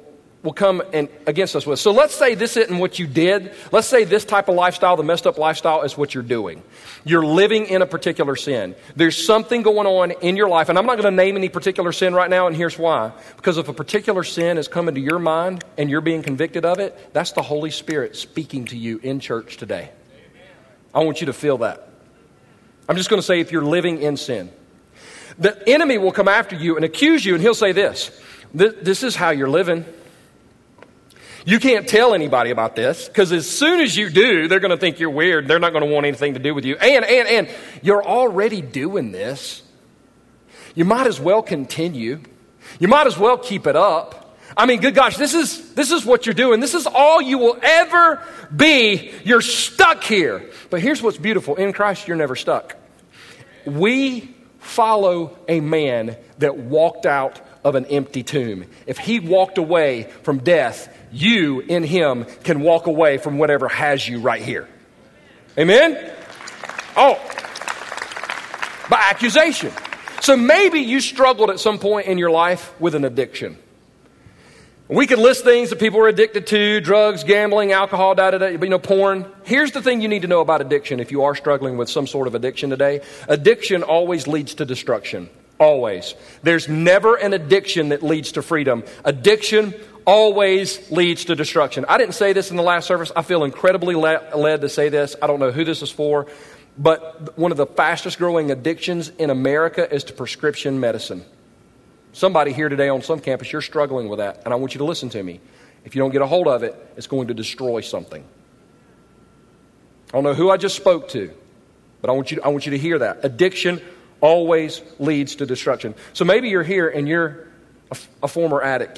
will come and against us with. So let's say this isn't what you did. Let's say this type of lifestyle, the messed up lifestyle, is what you're doing. You're living in a particular sin. There's something going on in your life, and I'm not going to name any particular sin right now, and here's why. Because if a particular sin is coming to your mind and you're being convicted of it, that's the Holy Spirit speaking to you in church today. I want you to feel that. I'm just going to say if you're living in sin. The enemy will come after you and accuse you, and he'll say this. This is how you're living. You can't tell anybody about this, because as soon as you do, they're going to think you're weird. They're not going to want anything to do with you. And, and, and you're already doing this. You might as well continue. You might as well keep it up. I mean, good gosh, this is, this is what you're doing. This is all you will ever be. You're stuck here. But here's what's beautiful. In Christ, you're never stuck. We follow a man that walked out of an empty tomb. If he walked away from death, you in him can walk away from whatever has you right here. Amen? Oh, by accusation. So maybe you struggled at some point in your life with an addiction. We could list things that people are addicted to: drugs, gambling, alcohol, da da da, you know, porn. Here's the thing you need to know about addiction if you are struggling with some sort of addiction today. Addiction always leads to destruction. Always. There's never an addiction that leads to freedom. Addiction always leads to destruction. I didn't say this in the last service. I feel incredibly le- led to say this. I don't know who this is for, but one of the fastest growing addictions in America is to prescription medicine. Somebody here today on some campus, you're struggling with that, and I want you to listen to me. If you don't get a hold of it, it's going to destroy something. I don't know who I just spoke to, but I want you to, I want you to hear that. Addiction always leads to destruction. So maybe you're here and you're a, a former addict.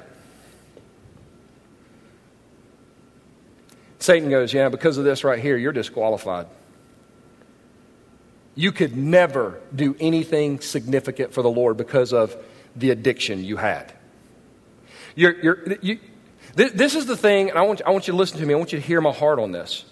Satan goes, yeah, because of this right here, you're disqualified. You could never do anything significant for the Lord because of the addiction you had. You're, you're, you, th- this is the thing, and I want, I want you to listen to me. I want you to hear my heart on this.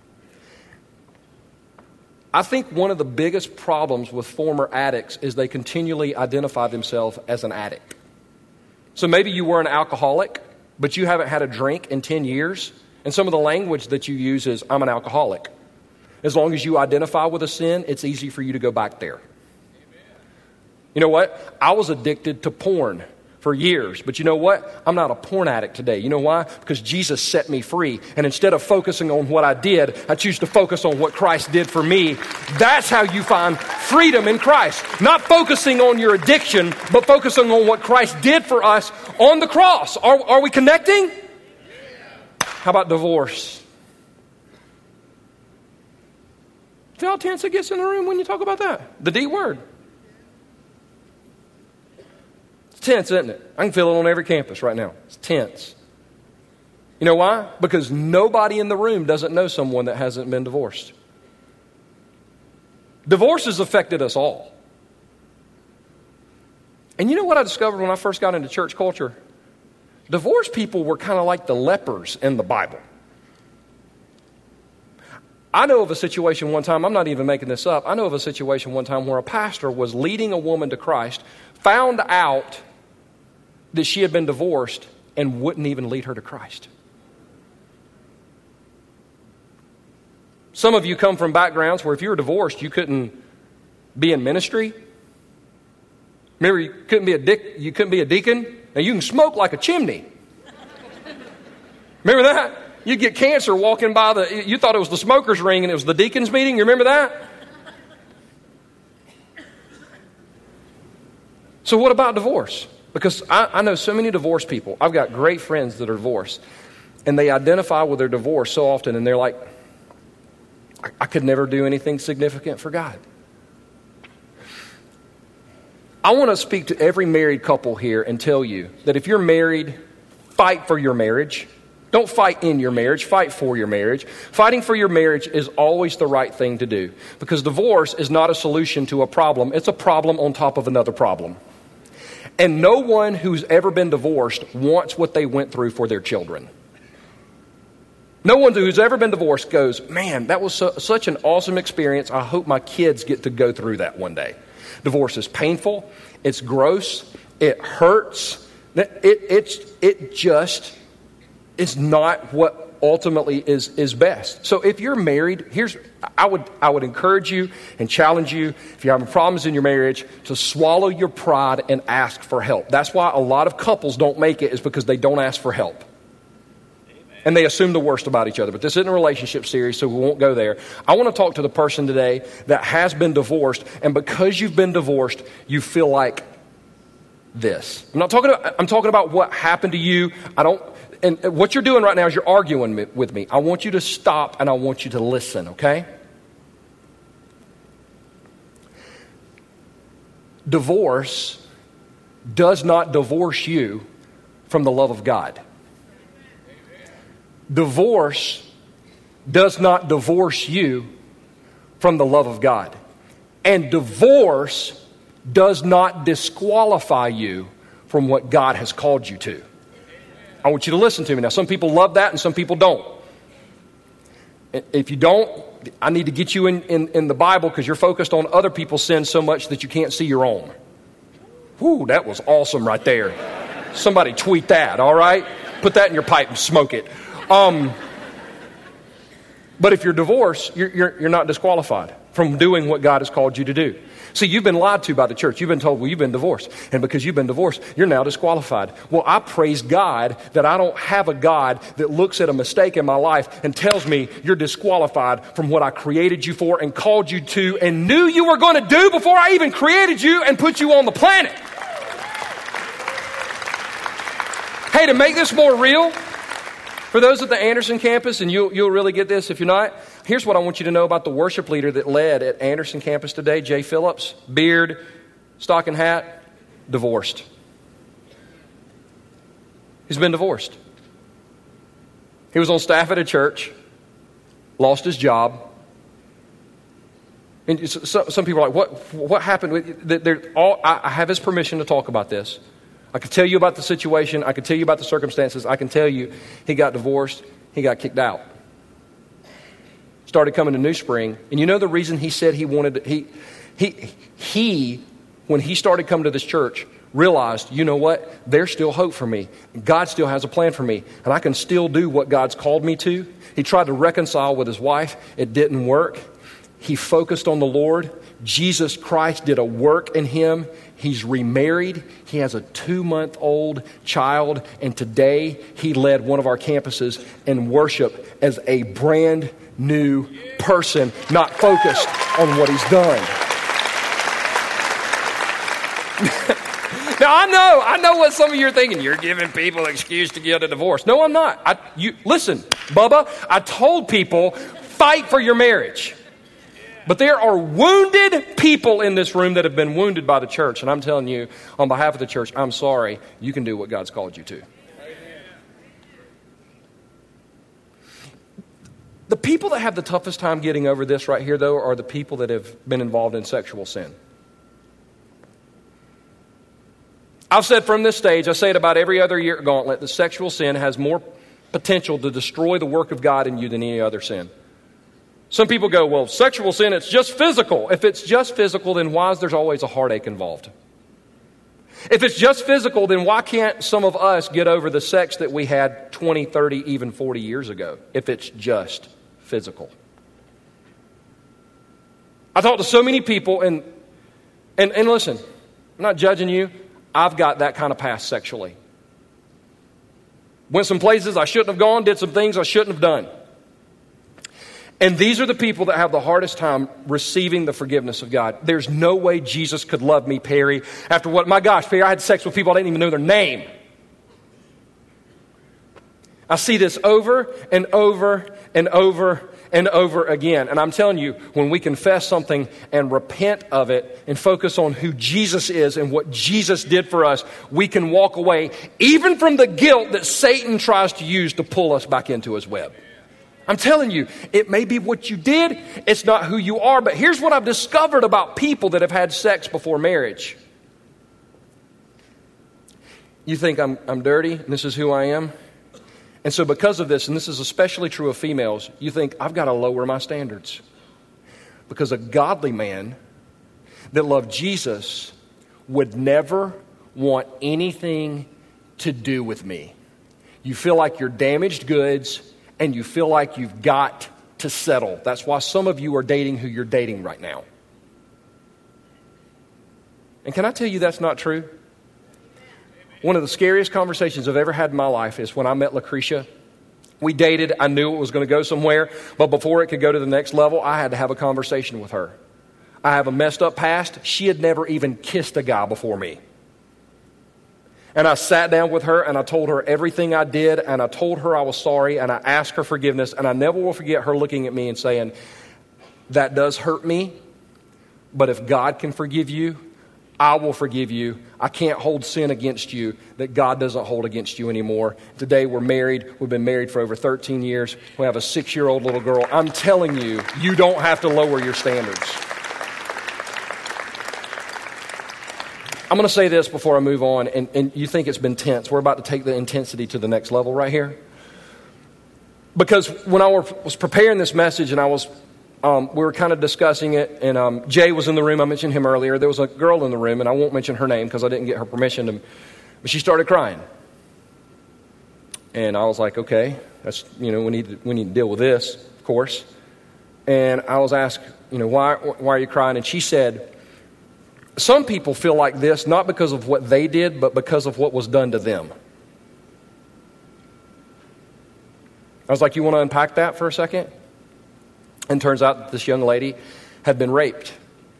I think one of the biggest problems with former addicts is they continually identify themselves as an addict. So maybe you were an alcoholic, but you haven't had a drink in ten years. And some of the language that you use is, I'm an alcoholic. As long as you identify with a sin, it's easy for you to go back there. You know what? I was addicted to porn for years. But you know what? I'm not a porn addict today. You know why? Because Jesus set me free. And instead of focusing on what I did, I choose to focus on what Christ did for me. That's how you find freedom in Christ. Not focusing on your addiction, but focusing on what Christ did for us on the cross. Are, are we connecting? How about divorce? See how tense it gets in the room when you talk about that? The D word. It's tense, isn't it? I can feel it on every campus right now. It's tense. You know why? Because nobody in the room doesn't know someone that hasn't been divorced. Divorce has affected us all. And you know what I discovered when I first got into church culture? Divorced people were kind of like the lepers in the Bible. I know of a situation one time, I'm not even making this up, I know of a situation one time where a pastor was leading a woman to Christ, found out that she had been divorced, and wouldn't even lead her to Christ. Some of you come from backgrounds where if you were divorced, you couldn't be in ministry. Remember, you couldn't be a dic- you couldn't be a deacon. Now you can smoke like a chimney. Remember that? You'd get cancer walking by the, you thought it was the smoker's ring and it was the deacon's meeting. You remember that? So what about divorce? Because I, I know so many divorced people. I've got great friends that are divorced. And they identify with their divorce so often. And they're like, I, I could never do anything significant for God. I want to speak to every married couple here and tell you that if you're married, fight for your marriage. Don't fight in your marriage, fight for your marriage. Fighting for your marriage is always the right thing to do, because divorce is not a solution to a problem. It's a problem on top of another problem. And no one who's ever been divorced wants what they went through for their children. No one who's ever been divorced goes, man, that was su- such an awesome experience. I hope my kids get to go through that one day. Divorce is painful. It's gross. It hurts. It, it's, it just is not what ultimately is, is best. So if you're married, here's I would I would encourage you and challenge you, if you're having problems in your marriage, to swallow your pride and ask for help. That's why a lot of couples don't make it, is because they don't ask for help. And they assume the worst about each other. But this isn't a relationship series, so we won't go there. I want to talk to the person today that has been divorced, and because you've been divorced, you feel like this. I'm not talking about, I'm talking about what happened to you. I don't, and what you're doing right now is you're arguing with me. I want you to stop and I want you to listen, okay? Divorce does not divorce you from the love of God. Divorce does not divorce you from the love of God. And divorce does not disqualify you from what God has called you to. I want you to listen to me now. Some people love that and some people don't. If you don't, I need to get you in, in, in the Bible, because you're focused on other people's sins so much that you can't see your own. Whew, that was awesome right there. Somebody tweet that, all right? Put that in your pipe and smoke it. Um, but if you're divorced, you're, you're, you're not disqualified from doing what God has called you to do. See, you've been lied to by the church. You've been told, well, you've been divorced. And because you've been divorced, you're now disqualified. Well, I praise God that I don't have a God that looks at a mistake in my life and tells me you're disqualified from what I created you for and called you to and knew you were going to do before I even created you and put you on the planet. Hey, to make this more real, for those at the Anderson campus, and you'll, you'll really get this if you're not, here's what I want you to know about the worship leader that led at Anderson campus today, Jay Phillips. Beard, stocking hat, divorced. He's been divorced. He was on staff at a church, lost his job. And so, some people are like, what, what happened? They're all, I have his permission to talk about this. I could tell you about the situation. I could tell you about the circumstances. I can tell you he got divorced. He got kicked out. Started coming to New Spring. And you know the reason he said he wanted to, he, he, he, when he started coming to this church, realized, you know what? There's still hope for me. God still has a plan for me. And I can still do what God's called me to. He tried to reconcile with his wife. It didn't work. He focused on the Lord. Jesus Christ did a work in him. He's remarried. He has a two-month-old child. And today he led one of our campuses in worship as a brand new person, not focused on what he's done. Now, I know, I know what some of you are thinking. You're giving people an excuse to get a divorce. No, I'm not. I, you, listen, Bubba, I told people, fight for your marriage. But there are wounded people in this room that have been wounded by the church. And I'm telling you, on behalf of the church, I'm sorry. You can do what God's called you to. The people that have the toughest time getting over this right here, though, are the people that have been involved in sexual sin. I've said from this stage, I say it about every other year at Gauntlet, that sexual sin has more potential to destroy the work of God in you than any other sin. Some people go, well, sexual sin, it's just physical. If it's just physical, then why is there always a heartache involved? If it's just physical, then why can't some of us get over the sex that we had twenty, thirty, even forty years ago, if it's just physical? I talk to so many people, and, and, and listen, I'm not judging you. I've got that kind of past sexually. Went some places I shouldn't have gone, did some things I shouldn't have done. And these are the people that have the hardest time receiving the forgiveness of God. There's no way Jesus could love me, Perry, after what, my gosh, Perry, I had sex with people I didn't even know their name. I see this over and over and over and over again. And I'm telling you, when we confess something and repent of it and focus on who Jesus is and what Jesus did for us, we can walk away even from the guilt that Satan tries to use to pull us back into his web. I'm telling you, it may be what you did, it's not who you are, but here's what I've discovered about people that have had sex before marriage. You think I'm, I'm dirty and this is who I am? And so because of this, and this is especially true of females, you think I've got to lower my standards. Because a godly man that loved Jesus would never want anything to do with me. You feel like you're damaged goods, and you feel like you've got to settle. That's why some of you are dating who you're dating right now. And can I tell you that's not true? One of the scariest conversations I've ever had in my life is when I met Lucretia. We dated. I knew it was going to go somewhere, but before it could go to the next level, I had to have a conversation with her. I have a messed up past. She had never even kissed a guy before me. And I sat down with her and I told her everything I did, and I told her I was sorry, and I asked her forgiveness, and I never will forget her looking at me and saying, that does hurt me, but if God can forgive you, I will forgive you. I can't hold sin against you that God doesn't hold against you anymore. Today we're married. We've been married for over thirteen years. We have a six-year-old little girl. I'm telling you, you don't have to lower your standards. I'm going to say this before I move on, and, and you think it's been tense. We're about to take the intensity to the next level right here. Because when I was preparing this message and I was Um, we were kind of discussing it, and um, Jay was in the room. I mentioned him earlier. There was a girl in the room, and I won't mention her name because I didn't get her permission to, but she started crying. And I was like, okay, that's, you know, we need to, we need to deal with this, of course. And I was asked, you know, why why are you crying? And she said, some people feel like this not because of what they did, but because of what was done to them. I was like, you want to unpack that for a second? And turns out that this young lady had been raped.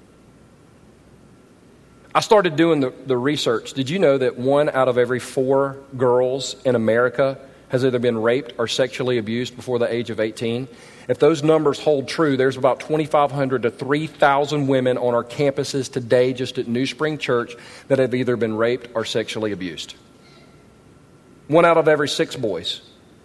I started doing the, the research. Did you know that one out of every four girls in America has either been raped or sexually abused before the age of eighteen? If those numbers hold true, there's about twenty-five hundred to three thousand women on our campuses today just at New Spring Church that have either been raped or sexually abused. One out of every six boys.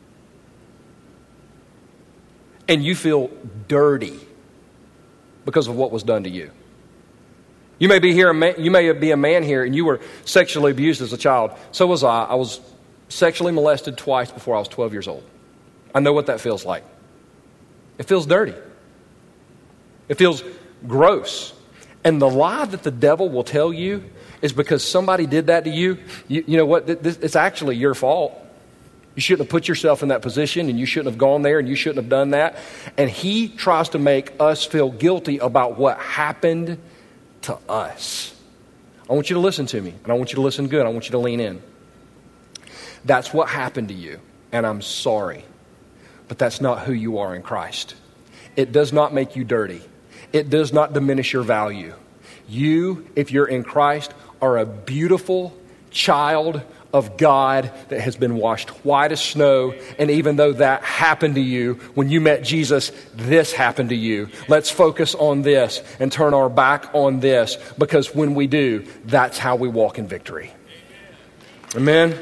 And you feel dirty because of what was done to you. You may be here, you may be a man here, and you were sexually abused as a child. So was I. I was sexually molested twice before I was twelve years old. I know what that feels like. It feels dirty. It feels gross. And the lie that the devil will tell you is because somebody did that to you, you, you know what, this, it's actually your fault. You shouldn't have put yourself in that position, and you shouldn't have gone there, and you shouldn't have done that. And he tries to make us feel guilty about what happened to us. I want you to listen to me, and I want you to listen good. I want you to lean in. That's what happened to you, and I'm sorry. But that's not who you are in Christ. It does not make you dirty. It does not diminish your value. You, if you're in Christ, are a beautiful child of God that has been washed white as snow. And even though that happened to you when you met Jesus, this happened to you. Let's focus on this and turn our back on this, because when we do, that's how we walk in victory. Amen.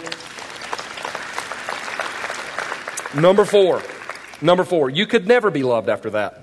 Number four. Number four. You could never be loved after that.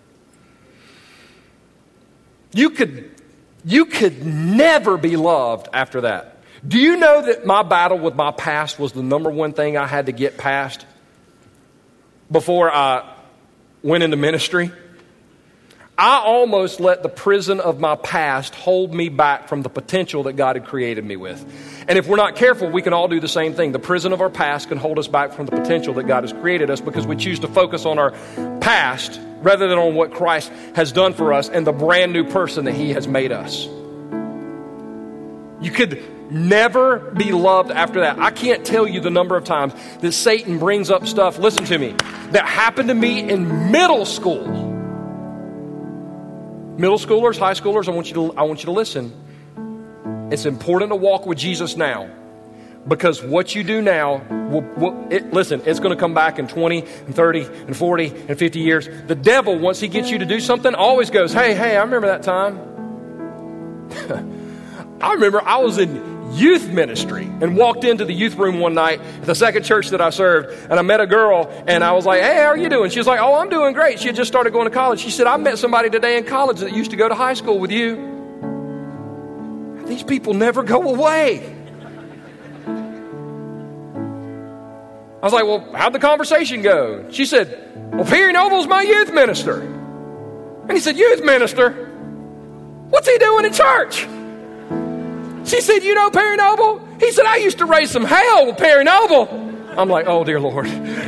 You could, you could never be loved after that. Do you know that my battle with my past was the number one thing I had to get past before I went into ministry? I almost let the prison of my past hold me back from the potential that God had created me with. And if we're not careful, we can all do the same thing. The prison of our past can hold us back from the potential that God has created us, because we choose to focus on our past rather than on what Christ has done for us and the brand new person that He has made us. You could never be loved after that. I can't tell you the number of times that Satan brings up stuff, listen to me, that happened to me in middle school. Middle schoolers, high schoolers, I want you to, I want you to listen. It's important to walk with Jesus now, because what you do now, will, will, it, listen, it's going to come back in twenty and thirty and forty and fifty years. The devil, once he gets you to do something, always goes, hey, hey, I remember that time. I remember I was in youth ministry and walked into the youth room one night at the second church that I served, and I met a girl, and I was like, hey, how are you doing? She was like, oh, I'm doing great. She had just started going to college. She said, I met somebody today in college that used to go to high school with you. These people never go away. I was like, well, how'd the conversation go? She said, well, Perry Noble's my youth minister. And he said, youth minister? What's he doing in church? She said, you know Perry Noble? He said, I used to raise some hell with Perry Noble. I'm like, oh, dear Lord.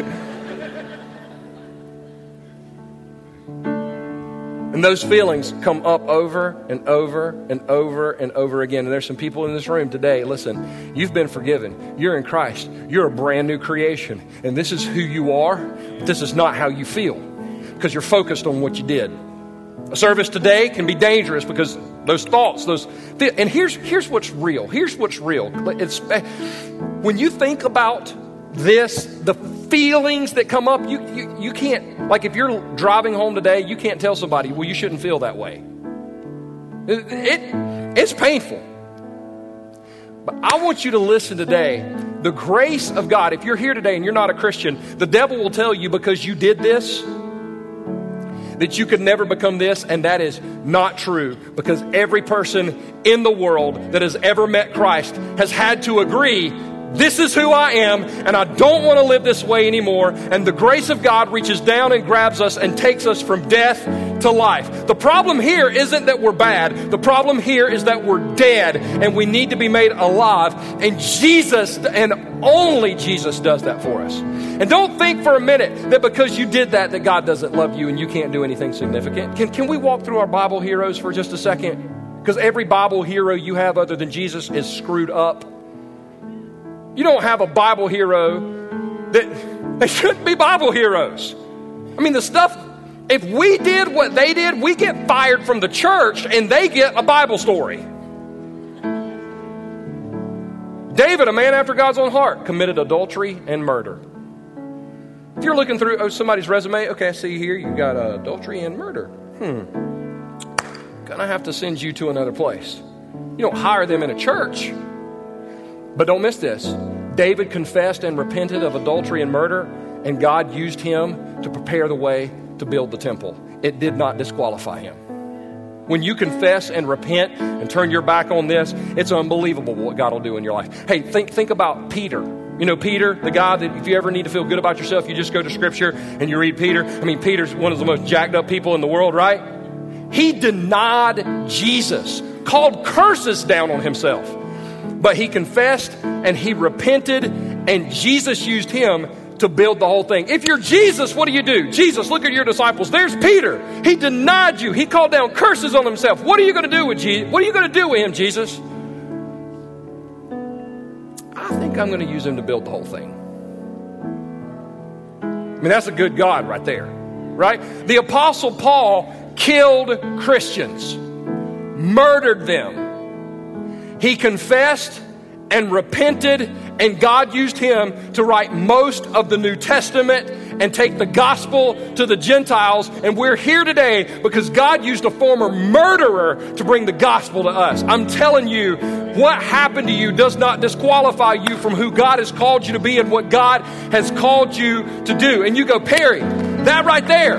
And those feelings come up over and over and over and over again. And there's some people in this room today, listen, you've been forgiven. You're in Christ. You're a brand new creation. And this is who you are, but this is not how you feel because you're focused on what you did. A service today can be dangerous because those thoughts, those, and here's here's what's real. Here's what's real. It's, when you think about this, the feelings that come up, you, you you can't, like if you're driving home today, you can't tell somebody, well, you shouldn't feel that way. It, it it's painful. But I want you to listen today. The grace of God, if you're here today and you're not a Christian, the devil will tell you because you did this, that you could never become this, and that is not true, because every person in the world that has ever met Christ has had to agree, this is who I am, and I don't want to live this way anymore. And the grace of God reaches down and grabs us and takes us from death to life. The problem here isn't that we're bad. The problem here is that we're dead, and we need to be made alive. And Jesus, and only Jesus, does that for us. And don't think for a minute that because you did that, that God doesn't love you and you can't do anything significant. Can, can we walk through our Bible heroes for just a second? Because every Bible hero you have other than Jesus is screwed up. You don't have a Bible hero that they shouldn't be Bible heroes. I mean, the stuff, if we did what they did, we get fired from the church and they get a Bible story. David, a man after God's own heart, committed adultery and murder. If you're looking through oh, somebody's resume, okay, I see here you got uh, adultery and murder. Hmm. Gonna have to send you to another place. You don't hire them in a church. But don't miss this. David confessed and repented of adultery and murder, and God used him to prepare the way to build the temple. It did not disqualify him. When you confess and repent and turn your back on this, it's unbelievable what God will do in your life. Hey, think think about Peter. You know, Peter, the guy that if you ever need to feel good about yourself, you just go to Scripture and you read Peter. I mean, Peter's one of the most jacked up people in the world, right? He denied Jesus, called curses down on himself. But he confessed and he repented, and Jesus used him to build the whole thing. If you're Jesus, what do you do? Jesus, look at your disciples. There's Peter. He denied you. He called down curses on himself. What are you going to do with Jesus? What are you going to do with him, Jesus? I think I'm going to use him to build the whole thing. I mean, that's a good God right there, right? The Apostle Paul killed Christians, murdered them. He confessed and repented, and God used him to write most of the New Testament and take the gospel to the Gentiles. And we're here today because God used a former murderer to bring the gospel to us. I'm telling you, what happened to you does not disqualify you from who God has called you to be and what God has called you to do. And you go, Perry, that right there,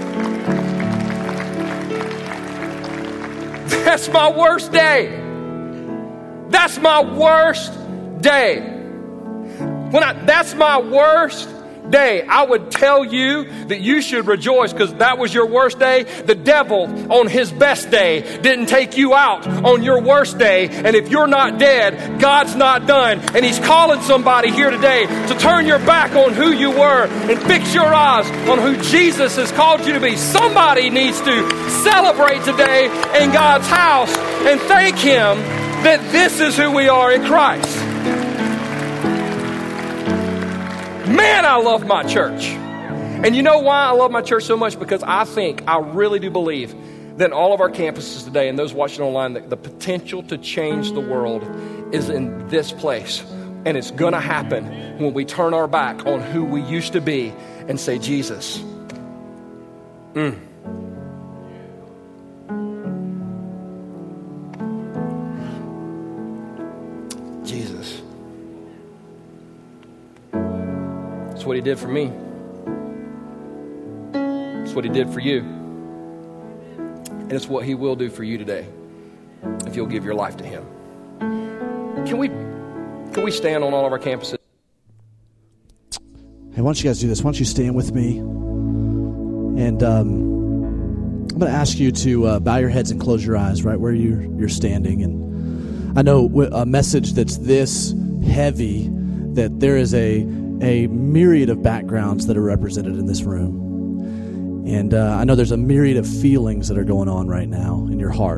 that's my worst day. That's my worst day. When I, that's my worst day. I would tell you that you should rejoice because that was your worst day. The devil on his best day didn't take you out on your worst day. And if you're not dead, God's not done. And he's calling somebody here today to turn your back on who you were and fix your eyes on who Jesus has called you to be. Somebody needs to celebrate today in God's house and thank him that this is who we are in Christ. Man, I love my church. And you know why I love my church so much? Because I think, I really do believe that in all of our campuses today and those watching online, that the potential to change the world is in this place. And it's going to happen when we turn our back on who we used to be and say, Jesus. Mm. Jesus. That's what he did for me. It's what he did for you. And it's what he will do for you today if you'll give your life to him. Can we can we stand on all of our campuses? Hey, why don't you guys do this? Why don't you stand with me? And um, I'm going to ask you to uh, bow your heads and close your eyes right where you're, you're standing. And I know a message that's this heavy, that there is a a myriad of backgrounds that are represented in this room. And uh, I know there's a myriad of feelings that are going on right now in your heart.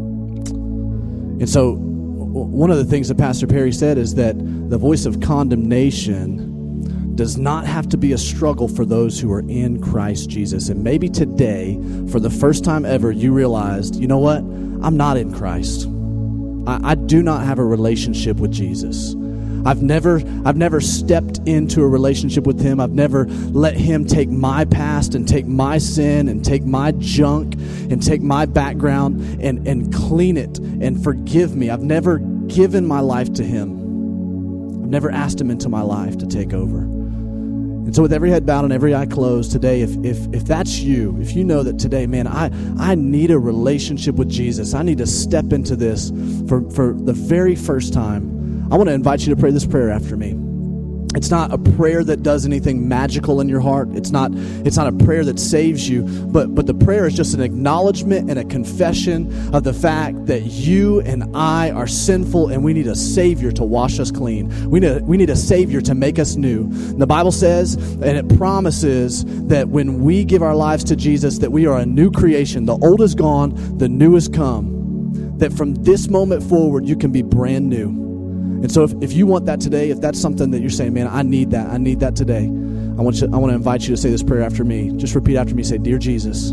And so w- one of the things that Pastor Perry said is that the voice of condemnation does not have to be a struggle for those who are in Christ Jesus. And maybe today, for the first time ever, you realized, you know what? I'm not in Christ. I, I do not have a relationship with Jesus. I've never, I've never stepped into a relationship with him. I've never let him take my past and take my sin and take my junk and take my background and, and clean it and forgive me. I've never given my life to him. I've never asked him into my life to take over. And so with every head bowed and every eye closed today, if if if that's you, if you know that today, man, I, I need a relationship with Jesus. I need to step into this for, for the very first time. I want to invite you to pray this prayer after me. It's not a prayer that does anything magical in your heart. It's not it's not a prayer that saves you, but but the prayer is just an acknowledgement and a confession of the fact that you and I are sinful and we need a Savior to wash us clean. We need, we need a Savior to make us new. The Bible says, and it promises, that when we give our lives to Jesus, that we are a new creation. The old is gone, the new has come. That from this moment forward, you can be brand new. And so if, if you want that today, if that's something that you're saying, man, I need that, I need that today, I want you, I want to invite you to say this prayer after me. Just repeat after me. Say, Dear Jesus,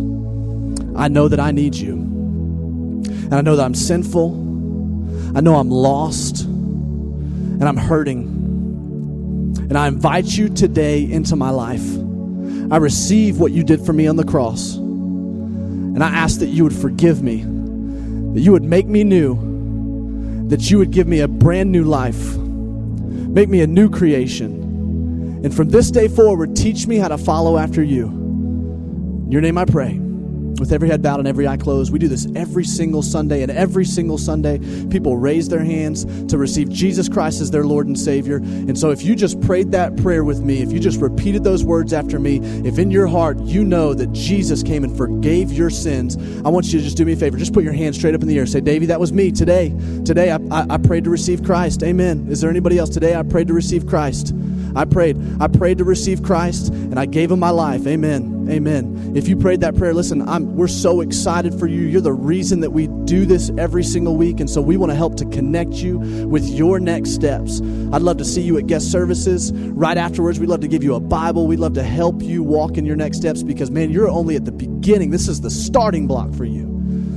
I know that I need you. And I know that I'm sinful. I know I'm lost. And I'm hurting. And I invite you today into my life. I receive what you did for me on the cross. And I ask that you would forgive me, that you would make me new, that you would give me a brand new life, make me a new creation. And from this day forward, teach me how to follow after you. In your name I pray. With every head bowed and every eye closed. We do this every single Sunday, and every single Sunday, people raise their hands to receive Jesus Christ as their Lord and Savior. And so if you just prayed that prayer with me, if you just repeated those words after me, if in your heart you know that Jesus came and forgave your sins, I want you to just do me a favor. Just put your hand straight up in the air. Say, Davey, that was me today. Today I, I, I prayed to receive Christ. Amen. Is there anybody else? Today I prayed to receive Christ. I prayed. I prayed to receive Christ, and I gave him my life. Amen. Amen. If you prayed that prayer, listen, I'm, we're so excited for you. You're the reason that we do this every single week, and so we want to help to connect you with your next steps. I'd love to see you at guest services. Right afterwards, we'd love to give you a Bible. We'd love to help you walk in your next steps because, man, you're only at the beginning. This is the starting block for you.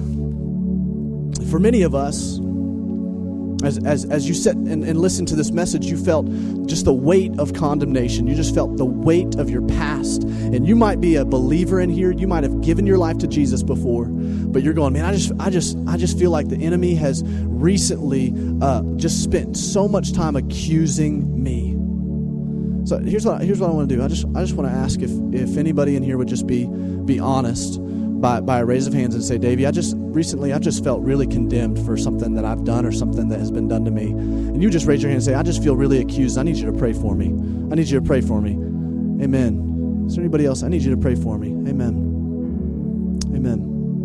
For many of us, As as as you sat and, and listened to this message, you felt just the weight of condemnation. You just felt the weight of your past. And you might be a believer in here. You might have given your life to Jesus before, but you're going, man, I just I just I just feel like the enemy has recently uh, just spent so much time accusing me. So here's what here's what I want to do. I just I just want to ask if if anybody in here would just be be honest. By, by a raise of hands and say, Davey, I just recently I just felt really condemned for something that I've done or something that has been done to me. And you just raise your hand and say, I just feel really accused. I need you to pray for me. I need you to pray for me. Amen. Is there anybody else? I need you to pray for me. Amen. Amen.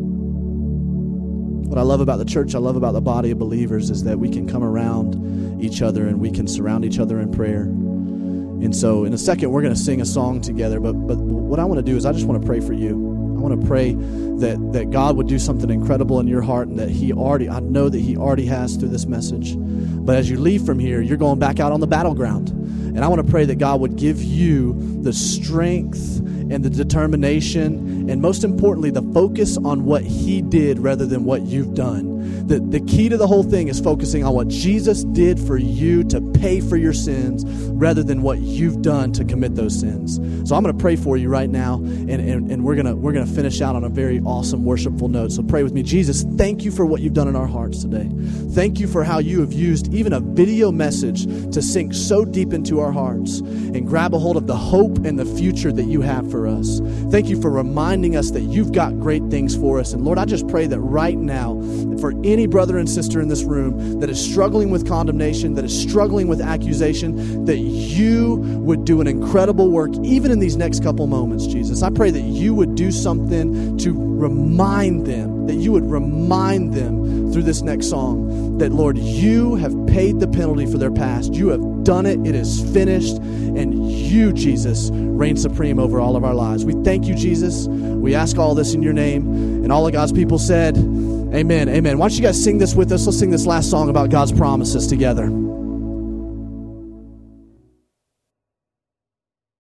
What I love about the church, I love about the body of believers is that we can come around each other and we can surround each other in prayer. And so in a second, we're going to sing a song together. But but what I want to do is I just want to pray for you. I want to pray that, that God would do something incredible in your heart and that he already, I know that he already has through this message. But as you leave from here, you're going back out on the battleground. And I want to pray that God would give you the strength and the determination and most importantly, the focus on what he did rather than what you've done. The, the key to the whole thing is focusing on what Jesus did for you to pay for your sins rather than what you've done to commit those sins. So I'm going to pray for you right now, and, and, and we're going to we're going to finish out on a very awesome worshipful note. So pray with me. Jesus, thank you for what you've done in our hearts today. Thank you for how you have used even a video message to sink so deep into our hearts and grab a hold of the hope and the future that you have for us. Thank you for reminding us that you've got great things for us. And Lord, I just pray that right now, for any brother and sister in this room that is struggling with condemnation, that is struggling with accusation, that you would do an incredible work even in these next couple moments, Jesus. I pray that you would do something to remind them, that you would remind them through this next song that, Lord, you have paid the penalty for their past. You have done it. It is finished. And you you, Jesus, reign supreme over all of our lives. We thank you, Jesus. We ask all this in your name. And all of God's people said, amen, amen. Why don't you guys sing this with us? Let's sing this last song about God's promises together.